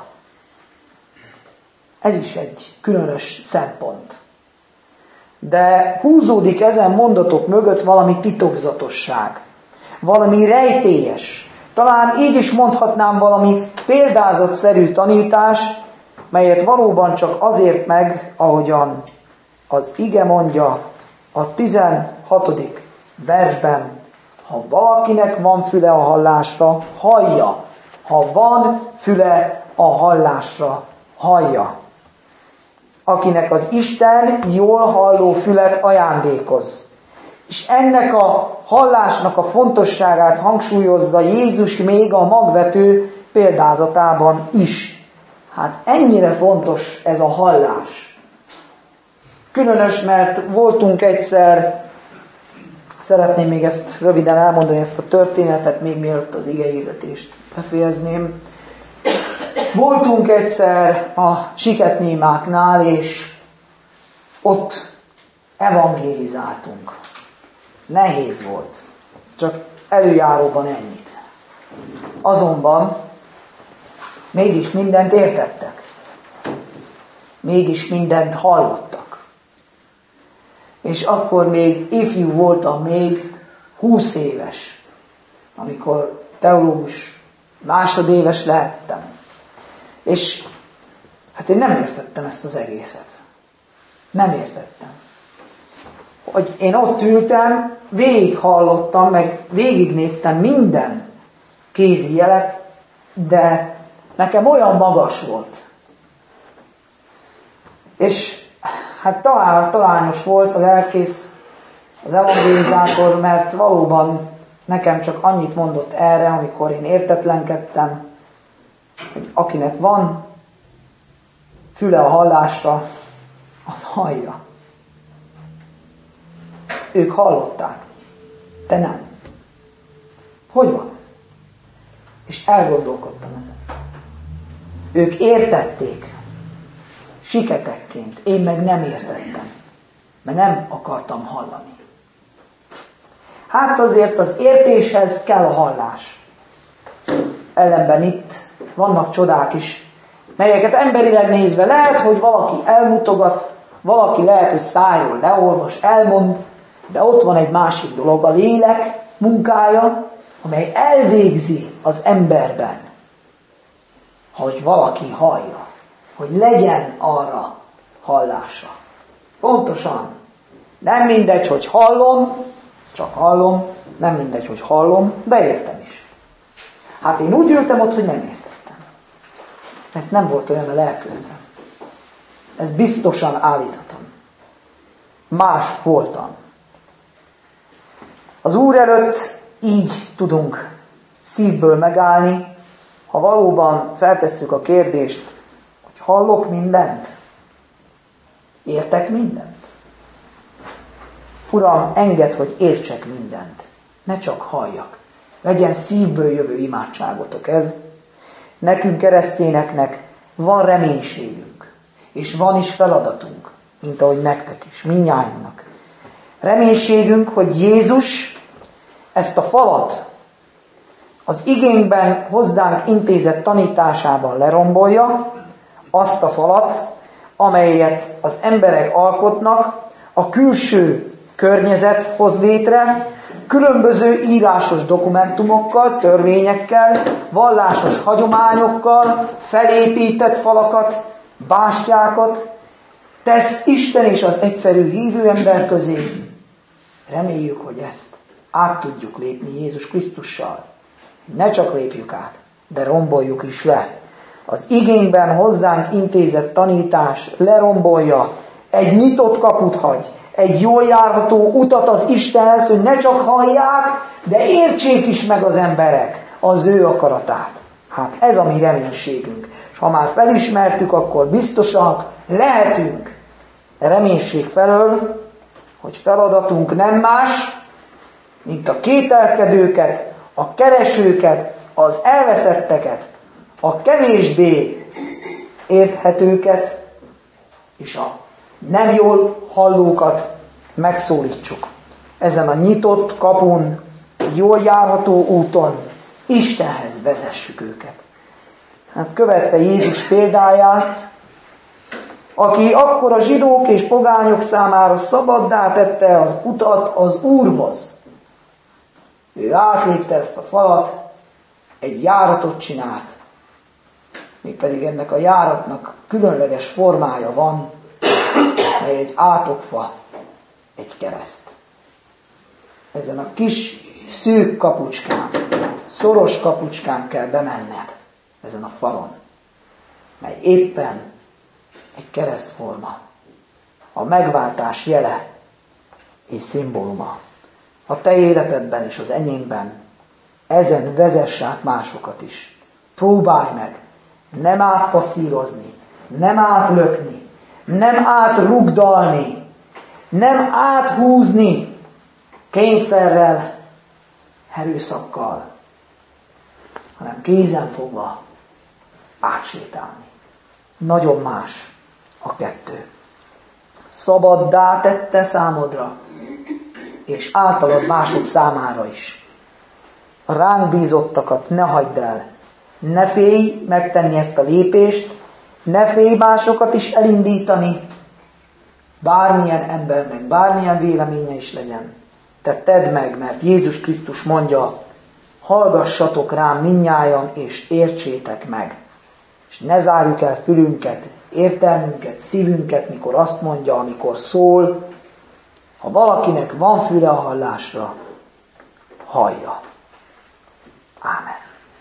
Ez is egy különös szempont. De húzódik ezen mondatok mögött valami titokzatosság, valami rejtélyes. Talán így is mondhatnám valami példázatszerű tanítás, melyet valóban csak azért meg, ahogyan az ige mondja a tizenhatodik versben, ha valakinek van füle a hallásra, hallja. Ha van füle a hallásra, hallja. Akinek az Isten jól halló fület ajándékoz. És ennek a hallásnak a fontosságát hangsúlyozza Jézus még a magvető példázatában is. Hát ennyire fontos ez a hallás. Különös, mert voltunk egyszer, szeretném még ezt röviden elmondani, ezt a történetet, még mielőtt az igehirdetést befejezném. Voltunk egyszer a Siketnémáknál, és ott evangélizáltunk. Nehéz volt, csak előjáróban ennyit. Azonban mégis mindent értettek. Mégis mindent hallottak. És akkor még ifjú voltam, még húsz éves, amikor teológus másodéves lehettem. És hát én nem értettem ezt az egészet. Nem értettem. Hogy én ott ültem, végighallottam, meg végignéztem minden kézi jelet, de nekem olyan magas volt. És hát talán, talányos volt a lelkész, az evangélizátor, mert valóban nekem csak annyit mondott erre, amikor én értetlenkedtem, hogy akinek van füle a hallásra, az hallja. Ők hallották, te nem. Hogy van ez? És elgondolkodtam ezen. Ők értették, siketekként, én meg nem értettem, mert nem akartam hallani. Hát azért az értéshez kell a hallás. Ellenben itt vannak csodák is, melyeket emberileg nézve lehet, hogy valaki elmutogat, valaki lehet, hogy szájról leolvas, elmond, de ott van egy másik dolog, a lélek munkája, amely elvégzi az emberben, hogy valaki hallja, hogy legyen arra hallása. Pontosan. Nem mindegy, hogy hallom, csak hallom, nem mindegy, hogy hallom, de értem is. Hát én úgy ültem ott, hogy nem értettem. Mert nem volt olyan a lelkületem. Ez biztosan állíthatom. Más voltam. Az Úr előtt így tudunk szívből megállni, ha valóban feltesszük a kérdést, hogy hallok mindent? Értek mindent? Uram, engedd, hogy értsek mindent. Ne csak halljak. Legyen szívből jövő imádságotok ez. Nekünk keresztényeknek van reménységünk, és van is feladatunk, mint ahogy nektek is, mindnyájunknak. Reménységünk, hogy Jézus ezt a falat az igénkben hozzánk intézett tanításában lerombolja, azt a falat, amelyet az emberek alkotnak, a külső környezet hoz létre, különböző írásos dokumentumokkal, törvényekkel, vallásos hagyományokkal, felépített falakat, bástyákat tesz Isten és az egyszerű hívő ember közé. Reméljük, hogy ezt át tudjuk lépni Jézus Krisztussal. Ne csak lépjük át, de romboljuk is le. Az igényben hozzánk intézett tanítás lerombolja, egy nyitott kaput hagy, egy jól járható utat az Istenhez, hogy ne csak hallják, de értsék is meg az emberek az ő akaratát. Hát ez a mi reménységünk. És ha már felismertük, akkor biztosak lehetünk reménység felől, hogy feladatunk nem más, mint a kételkedőket, a keresőket, az elveszetteket, a kevésbé érthetőket és a nem jól hallókat megszólítsuk. Ezen a nyitott kapun, jól járható úton Istenhez vezessük őket. Hát követve Jézus példáját, aki akkor a zsidók és pogányok számára szabaddá tette az utat az Úrhoz. Ő átlépte ezt a falat, egy járatot csinált, mégpedig ennek a járatnak különleges formája van, mely egy átokfa, egy kereszt. Ezen a kis szűk kapucskán, szoros kapucskán kell bemenned, ezen a falon, mely éppen egy keresztforma, a megváltás jele és szimbóluma. A te életedben és az enyémben ezen vezess át másokat is. Próbálj meg nem átpasszírozni, nem átlökni, nem átrugdalni, nem áthúzni kényszerrel, erőszakkal, hanem kézen fogva átsétálni. Nagyon más a kettő. Szabaddá tette számodra, és általad mások számára is. A ránk bízottakat ne hagyd el, ne félj megtenni ezt a lépést, ne félj másokat is elindítani, bármilyen embernek, bármilyen véleménye is legyen. Te tedd meg, mert Jézus Krisztus mondja, hallgassatok rám mindnyájan, és értsétek meg. És ne zárjuk el fülünket, értelmünket, szívünket, mikor azt mondja, amikor szól. Ha valakinek van füle a hallásra, hallja. Ámen.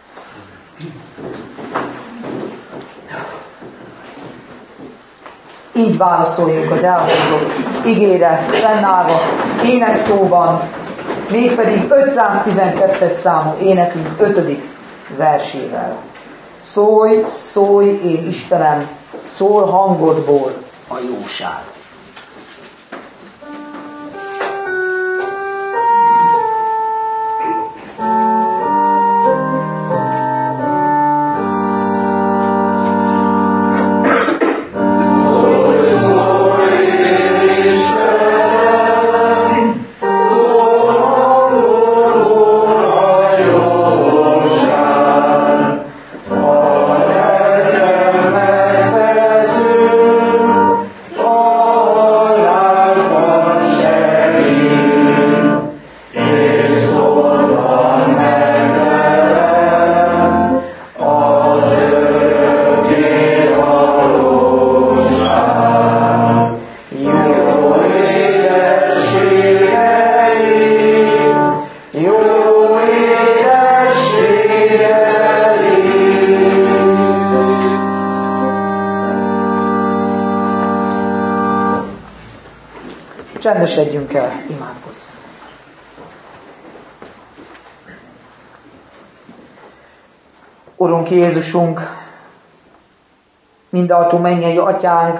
Így válaszoljunk az elhangzott igére, fennállva, énekszóban, mégpedig ötszáztizenkettes számú énekünk ötödik versével. Szólj, szólj, én Istenem, szól hangodból a jóság. Csendesedjünk el, imádkozzunk. Urunk Jézusunk, mindenható mennyei atyánk,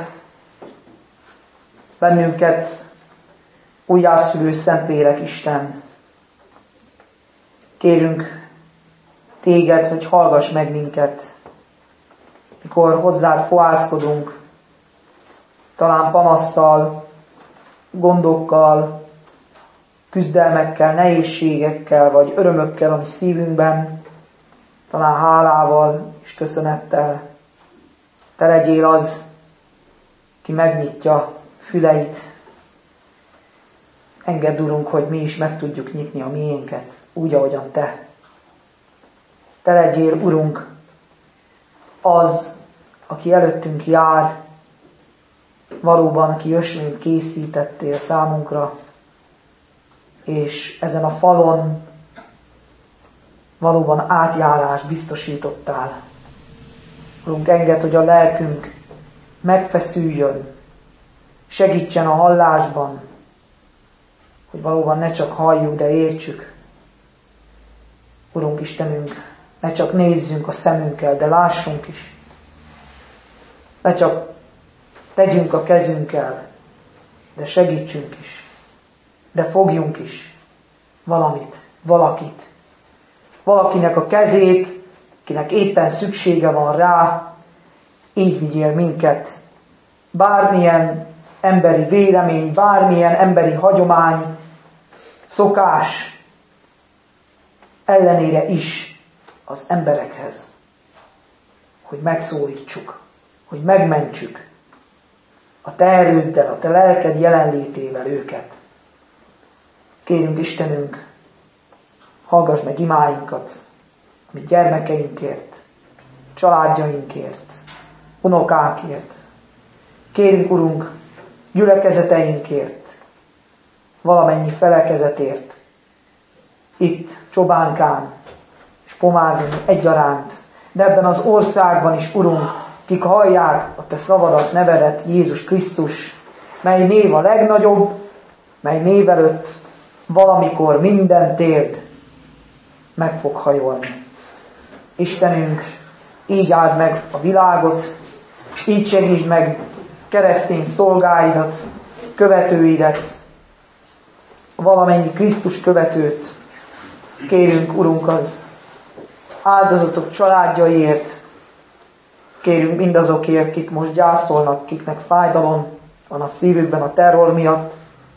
bennünket újjászülő Szentlélek Isten. Kérünk téged, hogy hallgass meg minket, mikor hozzád fohászkodunk, talán panasszal, gondokkal, küzdelmekkel, nehézségekkel, vagy örömökkel, ami szívünkben, talán hálával és köszönettel. Te legyél az, ki megnyitja füleit. Engedd, Urunk, hogy mi is meg tudjuk nyitni a miénket, úgy, ahogyan Te. Te legyél, Urunk, az, aki előttünk jár, valóban, aki ösvényt készítettél számunkra, és ezen a falon valóban átjárást biztosítottál. Urunk, engedd, hogy a lelkünk megfeszüljön, segítsen a hallásban, hogy valóban ne csak halljuk, de értsük. Urunk Istenünk, ne csak nézzünk a szemünkkel, de lássunk is. Ne csak tegyünk a kezünkkel, de segítsünk is. De fogjunk is valamit, valakit. Valakinek a kezét, kinek éppen szüksége van rá, így vigyél minket. Bármilyen emberi vélemény, bármilyen emberi hagyomány, szokás ellenére is az emberekhez, hogy megszólítsuk, hogy megmentsük a Te erőddel, a Te lelked jelenlétével őket. Kérünk, Istenünk, hallgass meg imáinkat, amit gyermekeinkért, családjainkért, unokákért. Kérünk, Urunk, gyülekezeteinkért, valamennyi felekezetért, itt Csobánkán és Pomázon egyaránt, de ebben az országban is, Urunk, kik hallják a Te szavadat, nevedet, Jézus Krisztus, mely név a legnagyobb, mely név előtt valamikor minden térd meg fog hajolni. Istenünk, így áld meg a világot, így segítsd meg keresztény szolgáidat, követőidet, valamennyi Krisztus követőt. Kérünk, Urunk, az áldozatok családjaiért, kérünk mindazokért, kik most gyászolnak, kiknek fájdalom van a szívükben a terror miatt.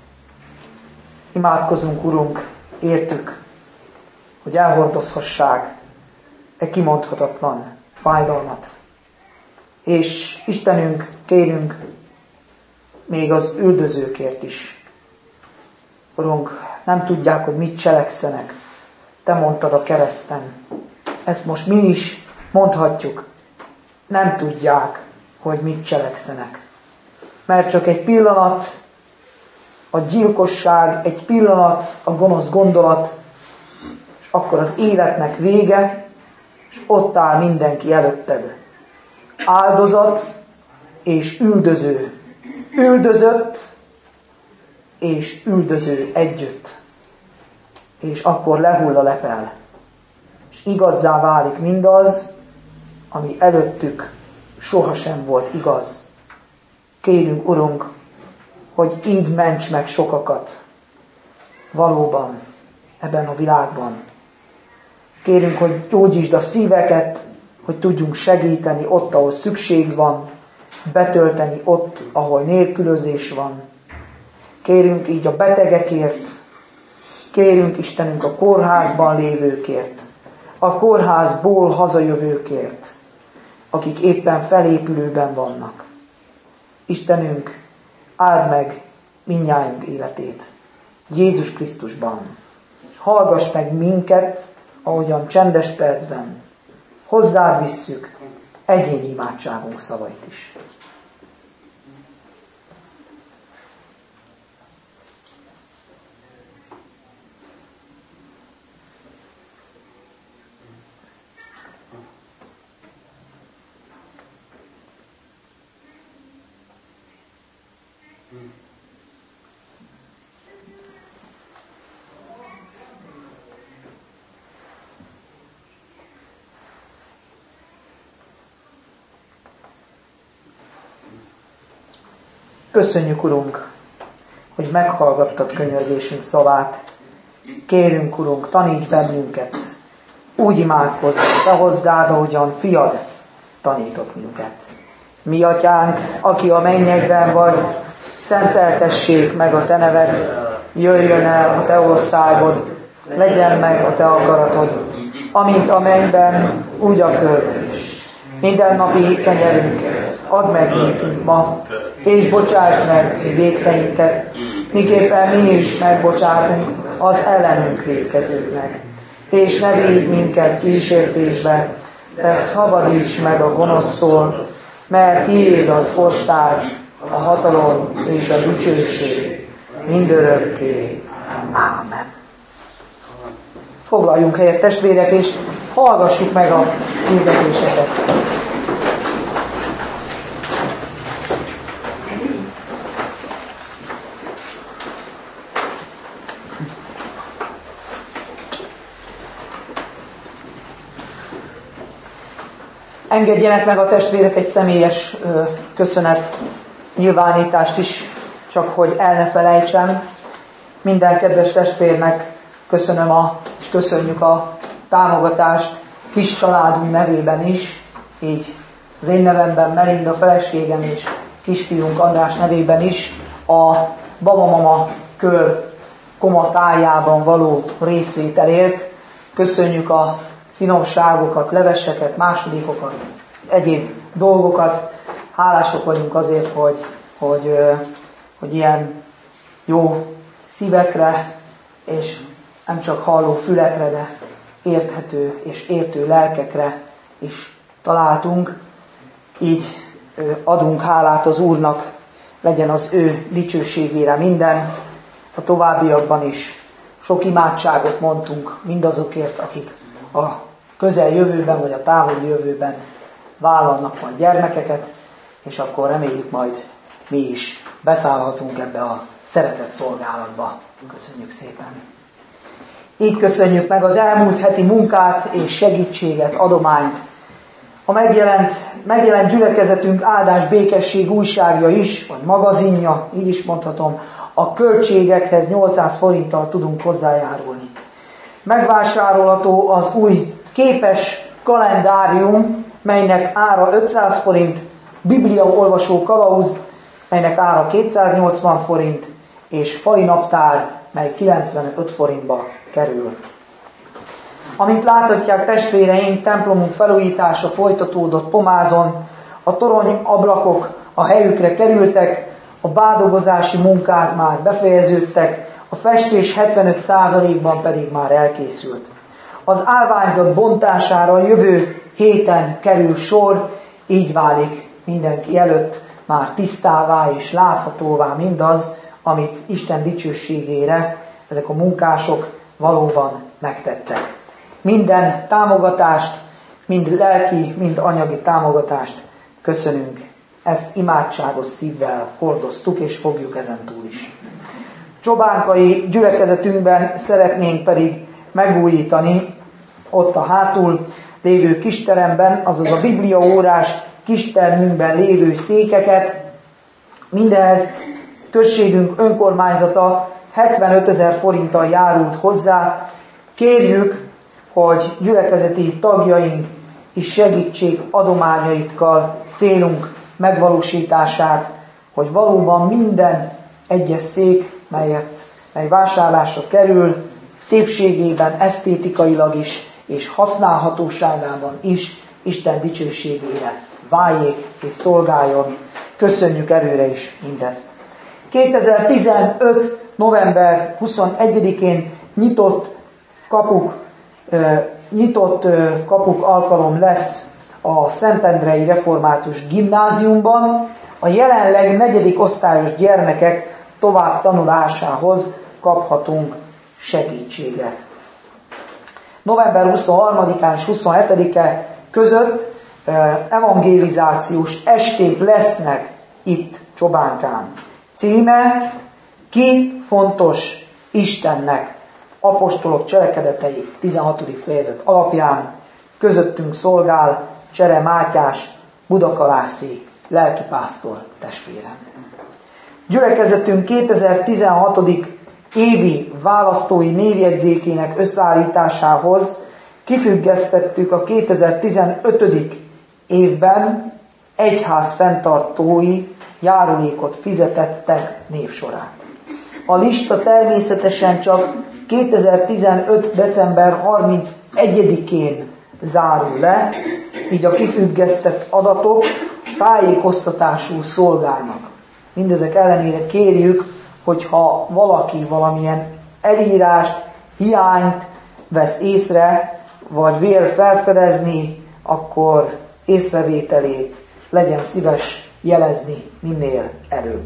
Imádkozunk, Urunk, értük, hogy elhordozhassák e kimondhatatlan fájdalmat. És Istenünk, kérünk még az üldözőkért is. Urunk, nem tudják, hogy mit cselekszenek. Te mondtad a kereszten. Ezt most mi is mondhatjuk. Nem tudják, hogy mit cselekszenek. Mert csak egy pillanat a gyilkosság, egy pillanat a gonosz gondolat, és akkor az életnek vége, és ott áll mindenki előtted. Áldozat és üldöző. Üldözött és üldöző együtt. És akkor lehull a lepel. És igazzá válik mindaz, ami előttük sohasem volt igaz. Kérünk, Urunk, hogy így ments meg sokakat valóban ebben a világban. Kérünk, hogy gyógyítsd a szíveket, hogy tudjunk segíteni ott, ahol szükség van, betölteni ott, ahol nélkülözés van. Kérünk így a betegekért, kérünk, Istenünk, a kórházban lévőkért, a kórházból hazajövőkért, akik éppen felépülőben vannak. Istenünk, áld meg mindnyájunk életét Jézus Krisztusban. Hallgass meg minket, ahogyan csendes percben hozzád visszük egyéni imádságunk szavait is. Köszönjük, Urunk, hogy meghallgattad könyörgésünk szavát. Kérünk, Urunk, taníts bennünket úgy imádkozni, te hozzád, ahogyan fiad tanított minket. Mi, Atyánk, aki a mennyekben vagy, szenteltessék meg a te neved, jöjjön el a te országod, legyen meg a te akaratod, amint a mennyben, úgy a földön is. Mindennapi kenyerünket add meg nékünk ma, és bocsáss meg mi vétkeinket, miképpen mi is megbocsátunk az ellenünk vétkezőknek. És ne védj minket kísértésbe, de szabadíts meg a gonosztól, mert tiéd az ország, a hatalom és a dicsőség mindörökké. Ámen. Foglaljunk helyet, testvérek, és hallgassuk meg a hirdetéseket. Engedjenek meg a testvérek egy személyes ö, köszönet nyilvánítást is, csak hogy el ne felejtsem. Minden kedves testvérnek köszönöm a, és köszönjük a támogatást kis családunk nevében is, így az én nevemben, Melinda feleségem és kisfiunk András nevében is a Babamama kör komatájában való részvételért. Köszönjük a finomságokat, leveseket, másodikokat, egyéb dolgokat. Hálások vagyunk azért, hogy, hogy, hogy ilyen jó szívekre, és nem csak halló fülekre, de érthető és értő lelkekre is találtunk. Így adunk hálát az Úrnak, legyen az ő dicsőségére minden. A továbbiakban is sok imádságot mondtunk mindazokért, akik a közeljövőben vagy a távoli jövőben vállalnak majd gyermekeket, és akkor reméljük majd mi is beszállhatunk ebbe a szeretett szolgálatba. Köszönjük szépen! Így köszönjük meg az elmúlt heti munkát és segítséget, adományt. A megjelent, megjelent gyülekezetünk áldás békesség újságja is, vagy magazinja, így is mondhatom, a költségekhez nyolcszáz forinttal tudunk hozzájárulni. Megvásárolható az új képes kalendárium, melynek ára ötszáz forint, bibliaolvasó kalauz, melynek ára kétszáznyolcvan forint, és fali naptár, mely kilencvenöt forintba kerül. Amint láthatják testvéreink, templomunk felújítása folytatódott Pomázon, a torony ablakok a helyükre kerültek, a bádogozási munkák már befejeződtek, a festés hetvenöt százalékban pedig már elkészült. Az állványzat bontására jövő héten kerül sor, így válik mindenki előtt már tisztává és láthatóvá mindaz, amit Isten dicsőségére ezek a munkások valóban megtettek. Minden támogatást, mind lelki, mind anyagi támogatást köszönünk. Ezt imádságos szívvel hordoztuk, és fogjuk ezentúl is. Csobánkai gyülekezetünkben szeretnénk pedig megújítani ott a hátul lévő kisteremben, azaz a bibliaórás kistermünkben lévő székeket. Mindehez községünk önkormányzata hetvenötezer forinttal járult hozzá. Kérjük, hogy gyülekezeti tagjaink is segítsék adományaikkal célunk megvalósítását, hogy valóban minden egyes szék, melyet, mely vásárlásra kerül, szépségében, esztétikailag is, és használhatóságában is Isten dicsőségére váljék és szolgáljon. Köszönjük előre is mindezt. kétezer-tizenöt. november huszonegyedikén nyitott kapuk, nyitott kapuk alkalom lesz a Szentendrei Református Gimnáziumban. A jelenleg negyedik osztályos gyermekek tovább tanulásához kaphatunk segítséget. november huszonharmadikán és huszonhetedike között evangélizációs esték lesznek itt Csobánkán. Címe: Ki fontos Istennek? Apostolok cselekedetei tizenhatodik fejezet alapján. Közöttünk szolgál Csere Mátyás, budakalászi lelkipásztor testvérem. Gyülekezetünk kétezer-tizenhat. évi választói névjegyzékének összeállításához kifüggesztettük a kétezer-tizenöt. évben egyház fenntartói járulékot fizetettek névsorát. A lista természetesen csak kétezer-tizenöt. december harmincegyedikén zárul le, így a kifüggesztett adatok tájékoztatásul szolgálnak. Mindezek ellenére kérjük, hogyha valaki valamilyen elírást, hiányt vesz észre, vagy vél felfedezni, akkor észrevételét legyen szíves jelezni minél előbb.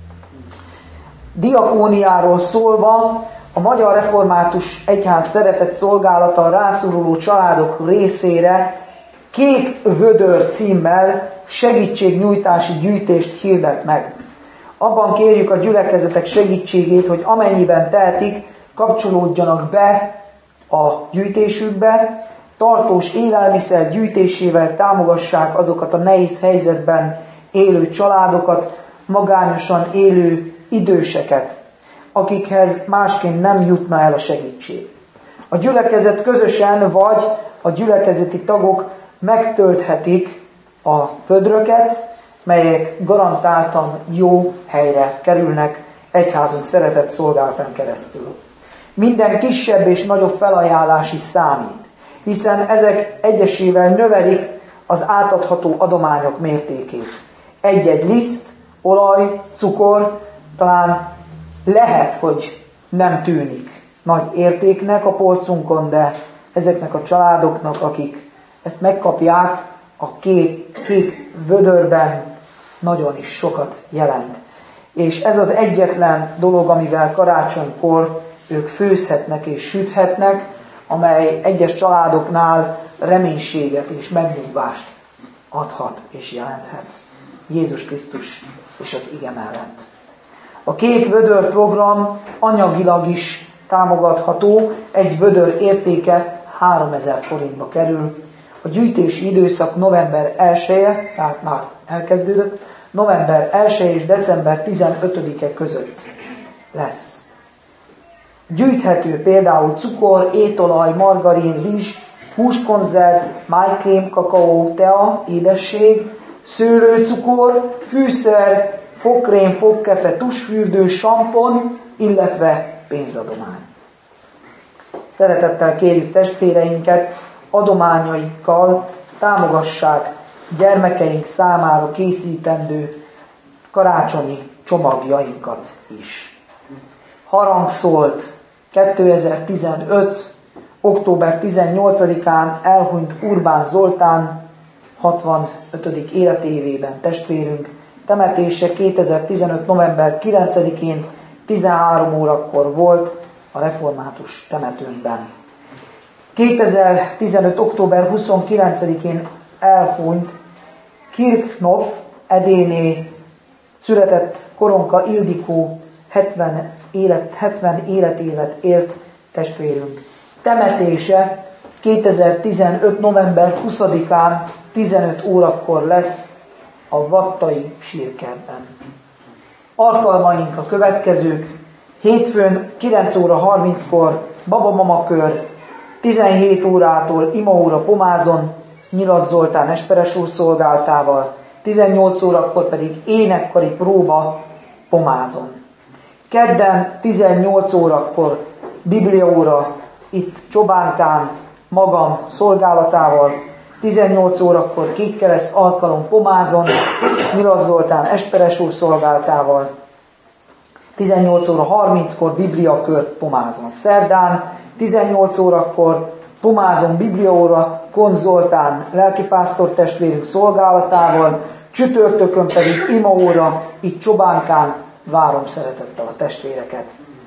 Diakóniáról szólva, a Magyar Református Egyház szeretett szolgálata a rászoruló családok részére Kék Vödör címmel segítségnyújtási gyűjtést hirdet meg. Abban kérjük a gyülekezetek segítségét, hogy amennyiben tehetik, kapcsolódjanak be a gyűjtésükbe, tartós élelmiszer gyűjtésével támogassák azokat a nehéz helyzetben élő családokat, magányosan élő időseket, akikhez másként nem jutna el a segítség. A gyülekezet közösen vagy a gyülekezeti tagok megtölthetik a födröket, melyek garantáltan jó helyre kerülnek egyházunk szeretett szolgálatán keresztül. Minden kisebb és nagyobb felajánlás is számít, hiszen ezek egyesével növelik az átadható adományok mértékét. Egy-egy liszt, olaj, cukor talán lehet, hogy nem tűnik nagy értéknek a polcunkon, de ezeknek a családoknak, akik ezt megkapják, a kék, kék vödörben nagyon is sokat jelent. És ez az egyetlen dolog, amivel karácsonykor ők főzhetnek és süthetnek, amely egyes családoknál reménységet és megnyugvást adhat és jelenthet. Jézus Krisztus és az ige mellett. A Kék Vödör program anyagilag is támogatható, egy vödör értéke háromezer forintba kerül. A gyűjtési időszak november elseje, tehát már elkezdődött, november elseje és december tizenötödike között lesz. Gyűjthető például cukor, étolaj, margarin, rizs, húskonzerv, májkrém, kakaó, tea, édesség, szőlőcukor, fűszer, fogkrém, fogkefe, tusfürdő, sampon, illetve pénzadomány. Szeretettel kérjük testvéreinket, adományaikkal támogassák gyermekeink számára készítendő karácsonyi csomagjainkat is. Harang szólt kétezer-tizenöt. október tizennyolcadikán elhunyt Urbán Zoltán, hatvanötödik életévében testvérünk, temetése kétezer-tizenöt. november kilencedikén tizenhárom órakor volt a református temetőnkben. kétezer-tizenöt. október huszonkilencedikén elhunyt Kirchhoff Edéné született Koronka Ildikó hetven élet, hetven életévet élt testvérünk. Temetése kétezer-tizenöt. november huszadikán tizenöt órakor lesz a vattai sírkertben. Alkalmaink a következők: hétfőn kilenc óra harminckor Baba-mama kör, tizenhét órától imaóra Pomázon, Nyilas Zoltán Esperes úr szolgáltával, tizennyolc órakor pedig énekkari próba Pomázon. Kedden tizennyolc órakor bibliaóra itt Csobánkán magam szolgálatával, tizennyolc órakor kékkereszt alkalom Pomázon, Nyilas Zoltán Esperes úr szolgálatával, tizennyolc óra harminckor bibliakör Pomázon. Szerdán tizennyolc órakor Pomázon bibliaóra Kon Zoltán lelkipásztor testvérünk szolgálatával, csütörtökön pedig imaóra itt Csobánkán, várom szeretettel a testvéreket.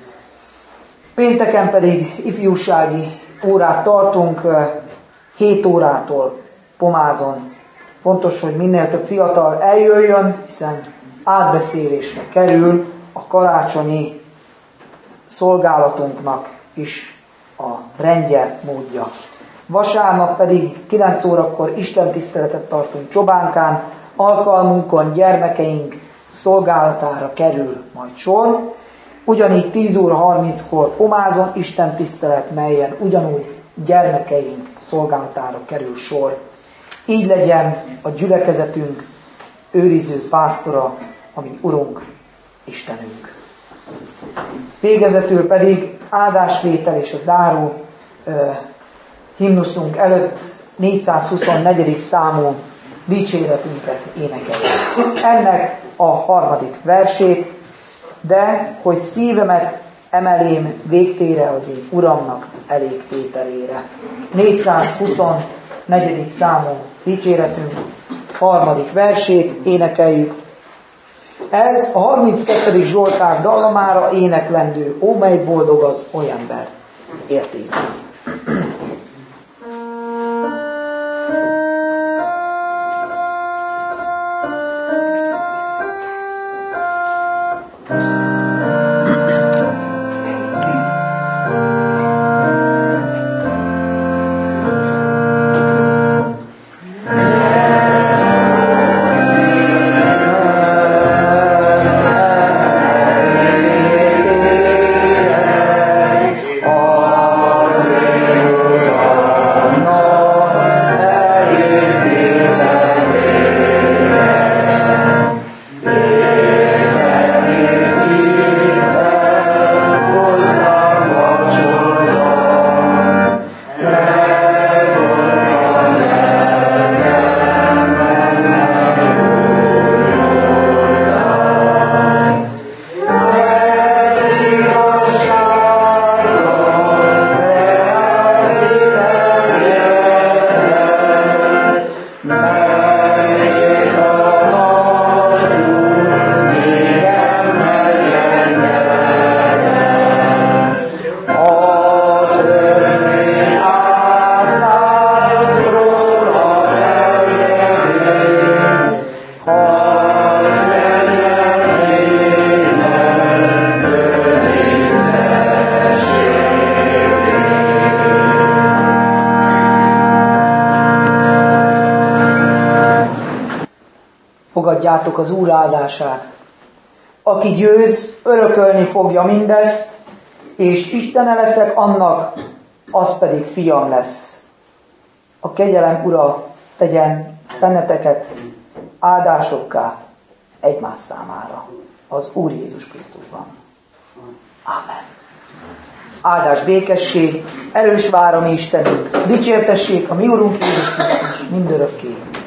Pénteken pedig ifjúsági órát tartunk hét órától Pomázon. Fontos, hogy minél több fiatal eljöjjön, hiszen átbeszélésre kerül a karácsonyi szolgálatunknak is a rendje, módja. Vasárnap pedig kilenc órakor istentiszteletet tartunk Csobánkán, alkalmunkon gyermekeink szolgálatára kerül majd sor. Ugyanígy tíz óra harminckor Pomázon istentisztelet, melyen ugyanúgy gyermekeink szolgálatára kerül sor. Így legyen a gyülekezetünk őriző pásztora, ami Urunk, Istenünk. Végezetül pedig áldásvétel és a záró uh, himnuszunk előtt négyszázhuszonnegyedik számú dicséretünket énekeljük. Ennek a harmadik versét, de hogy szívemet emelém végtére az én Uramnak elégtételére. négyszázhuszonnegyedik számú dicséretünk harmadik versét énekeljük. Ez a harminckettedik Zsoltár dallamára éneklendő, ó, mely boldog az oly ember értében. Fogadjátok az Úr áldását. Aki győz, örökölni fogja mindezt, és Istene leszek annak, az pedig fiam lesz. A kegyelem Ura tegyen benneteket áldásokká egymás számára. Az Úr Jézus Krisztusban. Ámen. Áldás, békesség, erős vára mi Istenünk, dicsértessék a mi Urunk Jézus Krisztus mindörökké.